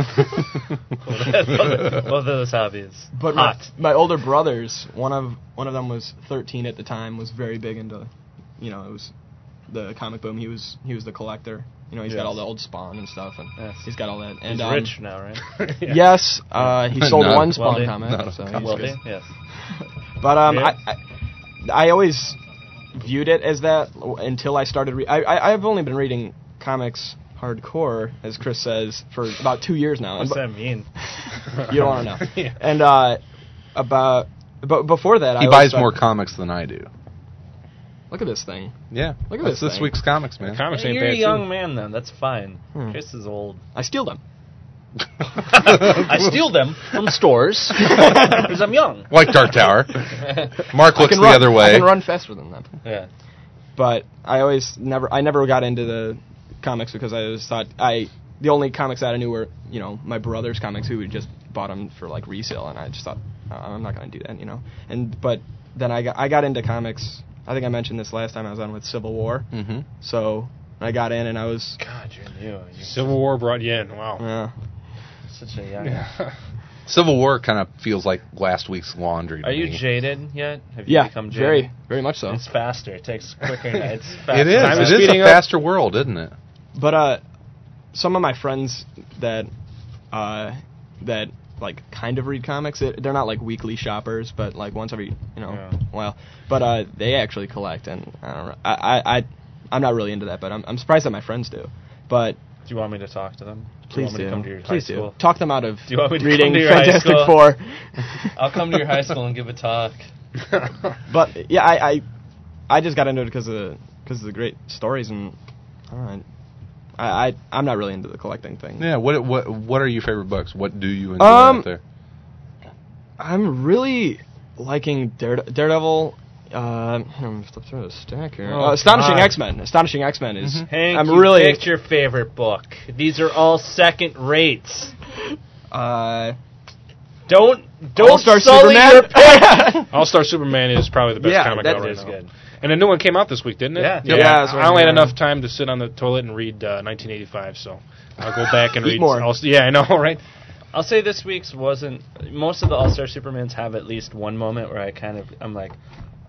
Both of those hobbies. But my, Hot. my older brothers, one of one of them was thirteen at the time, was very big into, you know, it was the comic boom. He was he was the collector. You know, he's got Yes. all the old Spawn and stuff, and Yes. he's got all that. And He's um, rich now, right? Yes, uh, he sold Not one Spawn wealthy. comic. Not so a he's Wealthy? good. Yes. But um, Yeah. I, I I always viewed it as that until I started. Re- I, I I've only been reading comics hardcore, as Chris says, for about two years now. What's And that mean? bu- You don't want to know. Yeah. And uh, about but before that, he I buys always thought- more comics than I do. Look at this thing. Yeah, Look at that's this this thing. week's comics, man. Comics Hey, ain't you're a bad young too. man, then. That's fine. Hmm. Chris is old. I steal them. I steal them from stores because I'm young. Like Dark Tower. Mark I looks can the run, other I way. can run faster than them. Yeah. But I always never I never got into the comics because I always thought I the only comics that I knew were, you know, my brother's comics who just bought them for like resale, and I just thought oh, I'm not going to do that, you know. And but then I got I got into comics. I think I mentioned this last time I was on with Civil War. Mm-hmm. So I got in and I was God, you're new. You're Civil War brought you in. Wow. uh, such a young. Civil War kind of feels like last week's laundry. to Are you me. jaded yet? Have you yeah, become jaded? very very much so. It's faster. It takes quicker. It's faster. It is. Time It is is speeding a up. faster world, isn't it? But uh, some of my friends that uh, that like kind of read comics, it, they're not like weekly shoppers, but like once every you know Yeah. while. But uh, they actually collect, and I don't know. I I, I I'm not really into that, but I'm I'm surprised that my friends do. But Do you want me to talk to them? Do you please want me do. to come to your Please high do. school? Talk them out of Do you want me to reading come to your high Fantastic school? Four. I'll come to your high school and give a talk. But yeah, I, I I just got into it because of because of the great stories, and I don't know, I, I I'm not really into the collecting thing. Yeah. What what what are your favorite books? What do you enjoy Um, out there? I'm really liking Dare, Daredevil. Uh, I'm flip through the stack here. Oh, uh, Astonishing God. X-Men. Astonishing X-Men is. Hank, I'm you really. picked your favorite book. These are all second rates. Uh, Don't don't All-Star sully Superman. your pick. All Star Superman is probably the best Yeah, comic that out right is now. good. And a new one came out this week, didn't it? Yeah. Yeah, yeah, that's I only had right. enough time to sit on the toilet and read uh, nineteen eighty-five, so I'll go back and Eat read more. All- yeah, I know, right? I'll say this week's wasn't. Most of the All Star Supermans have at least one moment where I kind of I'm like,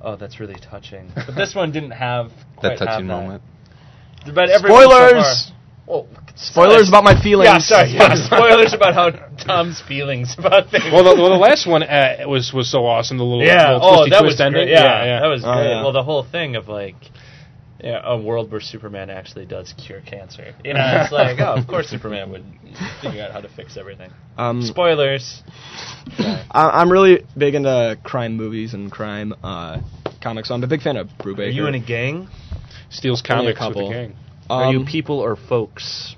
oh, that's really touching. But this one didn't have quite That touching have that. moment. But everyone so Spoilers! far- well, Spoilers about my feelings. Yeah, sorry. Yeah, spoilers about how Tom's feelings about things. Well, the, well, the last one uh, was was so awesome. The little, yeah. little Oh, twisty that twist was ending. great. Yeah, yeah, yeah. that was Oh, great. yeah. Well, the whole thing of like, yeah, a world where Superman actually does cure cancer. You know, it's like, oh, of course Superman would figure out how to fix everything. Um, Spoilers. I- I'm really big into crime movies and crime uh, comics, so I'm a big fan of Brubaker. Are you in a gang? Steals Only a comics with couple. the gang. Are you Um, people or folks?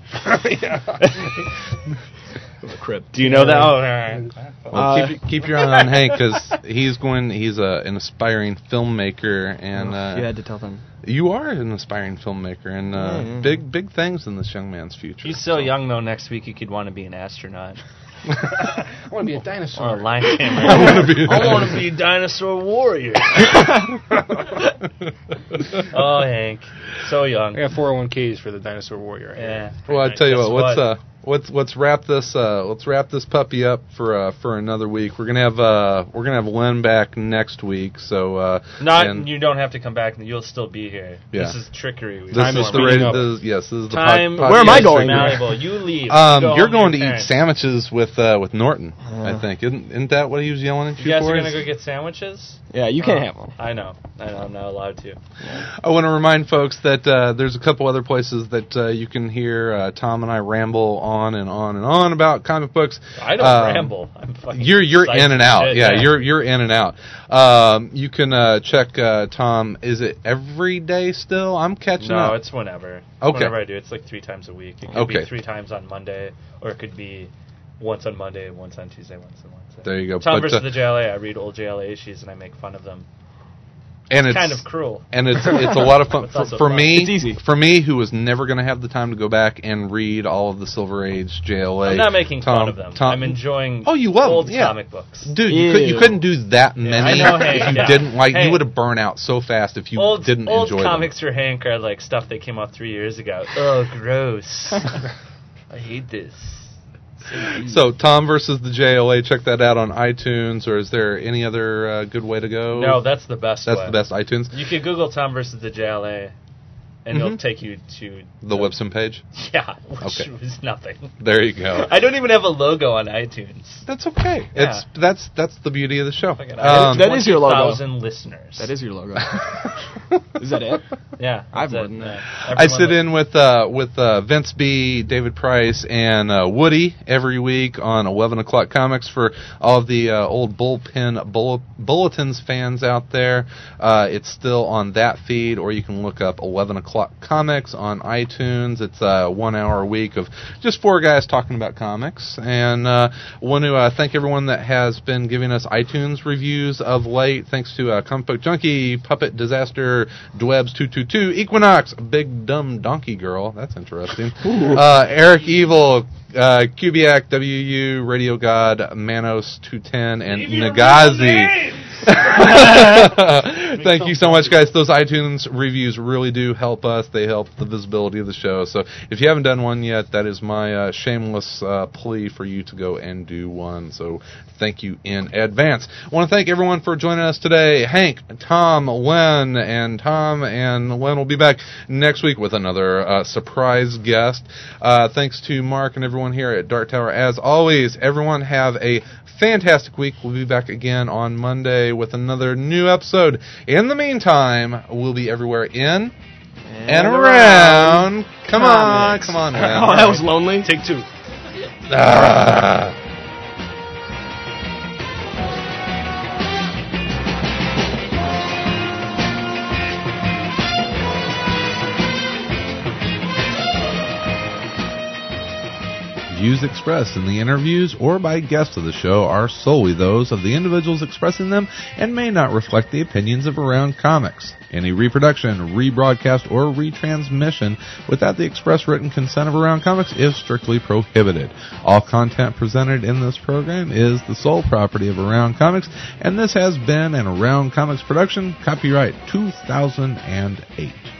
Crip. Do you know that? Oh, all right. Well, Uh, keep, keep your eye on Hank because he's going. He's a, an aspiring filmmaker, and Oh, uh, you had to tell them. you are an aspiring filmmaker, and uh, Mm. big big things in this young man's future. He's so young, though, next week he could want to be an astronaut. I want to be a dinosaur. Or a line tamer. I wanna be- I want to be a dinosaur warrior. Oh, Hank. So young. I got four oh one k's for the dinosaur warrior. Right Yeah. Well, I tell you Guess what. Let's what? uh, let's let's wrap this uh, let's wrap this puppy up for uh, for another week. We're gonna have uh, we're gonna have Len back next week. So uh, Not, and you don't have to come back. You'll still be here. Yeah. This is trickery. We this Time is is the speeding radio. up. This is, yes, this is the Time. pod, Where am I podcast going? trickery. Malleable. You leave. Um, You go you're home going to your eat parents. sandwiches with uh, with Norton. I think isn't, isn't that what he was yelling at you, You guys for? are going to go get sandwiches? Yeah, you can't Oh, have them. I know. I know. I'm not allowed to. I want to remind folks that uh, there's a couple other places that uh, you can hear uh, Tom and I ramble on and on and on about comic books. I don't Um, ramble. I'm fucking You're you're psyched in and as out. shit, Yeah, you're you're in and out. Um, you can uh, check uh, Tom. Is it every day still? I'm catching No, up. it's whenever. Okay. Whenever I do. It's like three times a week. It could Okay. be three times on Monday, or it could be once on Monday, once on Tuesday, once on Wednesday. There you go. Tom But, versus uh, the J L A. I read old J L A issues and I make fun of them. and It's it's kind of cruel. and it's it's a lot of fun It's for, also for fun. me. It's easy. For me, who was never going to have the time to go back and read all of the Silver Age J L A. I'm not making Tom, fun of them. Tom, I'm enjoying Oh, you love old yeah. comic books. Dude, you, could, you Ew. couldn't do that many I know, Hank, if you yeah. didn't like. Hey. You would have burned out so fast if you Old, didn't old enjoy comics for Hank are like stuff that came out three years ago. Oh, gross. I hate this. them. So, Tom versus the J L A. Check that out on iTunes. Or is there any other uh, good way to go? No, that's the best that's way. the best iTunes. You could Google Tom versus the J L A, and it'll Mhm. take you to The Websum page. Yeah, which Okay. was nothing. There you go. I don't even have a logo on iTunes. That's okay. Yeah. It's that's that's the beauty of the show. Fucking- Um, That is your logo. Thousand listeners. That is your logo. Is that it? Yeah, I've that's written it. that. Yeah. I Everyone sit li- in with uh, with uh, Vince B, David Price, and uh, Woody every week on eleven o'clock Comics for all of the uh, old bullpen bull- bulletins fans out there. Uh, it's still on that feed, or you can look up eleven o'clock Comics on iTunes. It's a one hour a week of just four guys talking about comics. And uh, want to uh, thank everyone that has been giving us iTunes reviews of late. Thanks to uh, Comic Book Junkie, Puppet Disaster, Dwebs two two two, Equinox, Big Dumb Donkey Girl. That's interesting. Uh, Eric Evil, uh, Kubiak, W U, Radio God, Manos two ten, and Nagazi. Thank you so much, guys. Those iTunes reviews really do help us. They help the visibility of the show. So if you haven't done one yet, that is my uh, shameless uh, plea for you to go and do one. So thank you in advance. I want to thank everyone for joining us today. Hank, Tom, Len, and Tom and Len will be back next week with another uh, surprise guest. Uh, thanks to Mark and everyone here at Dark Tower. As always, everyone have a fantastic week. We'll be back again on Monday with another new episode. In the meantime, we'll be everywhere in and, and around. Come comics. on, come on, Len. Oh, that was lonely. Take two. Ah. Views expressed in the interviews or by guests of the show are solely those of the individuals expressing them and may not reflect the opinions of Around Comics. Any reproduction, rebroadcast, or retransmission without the express written consent of Around Comics is strictly prohibited. All content presented in this program is the sole property of Around Comics, and this has been an Around Comics production, copyright two thousand eight.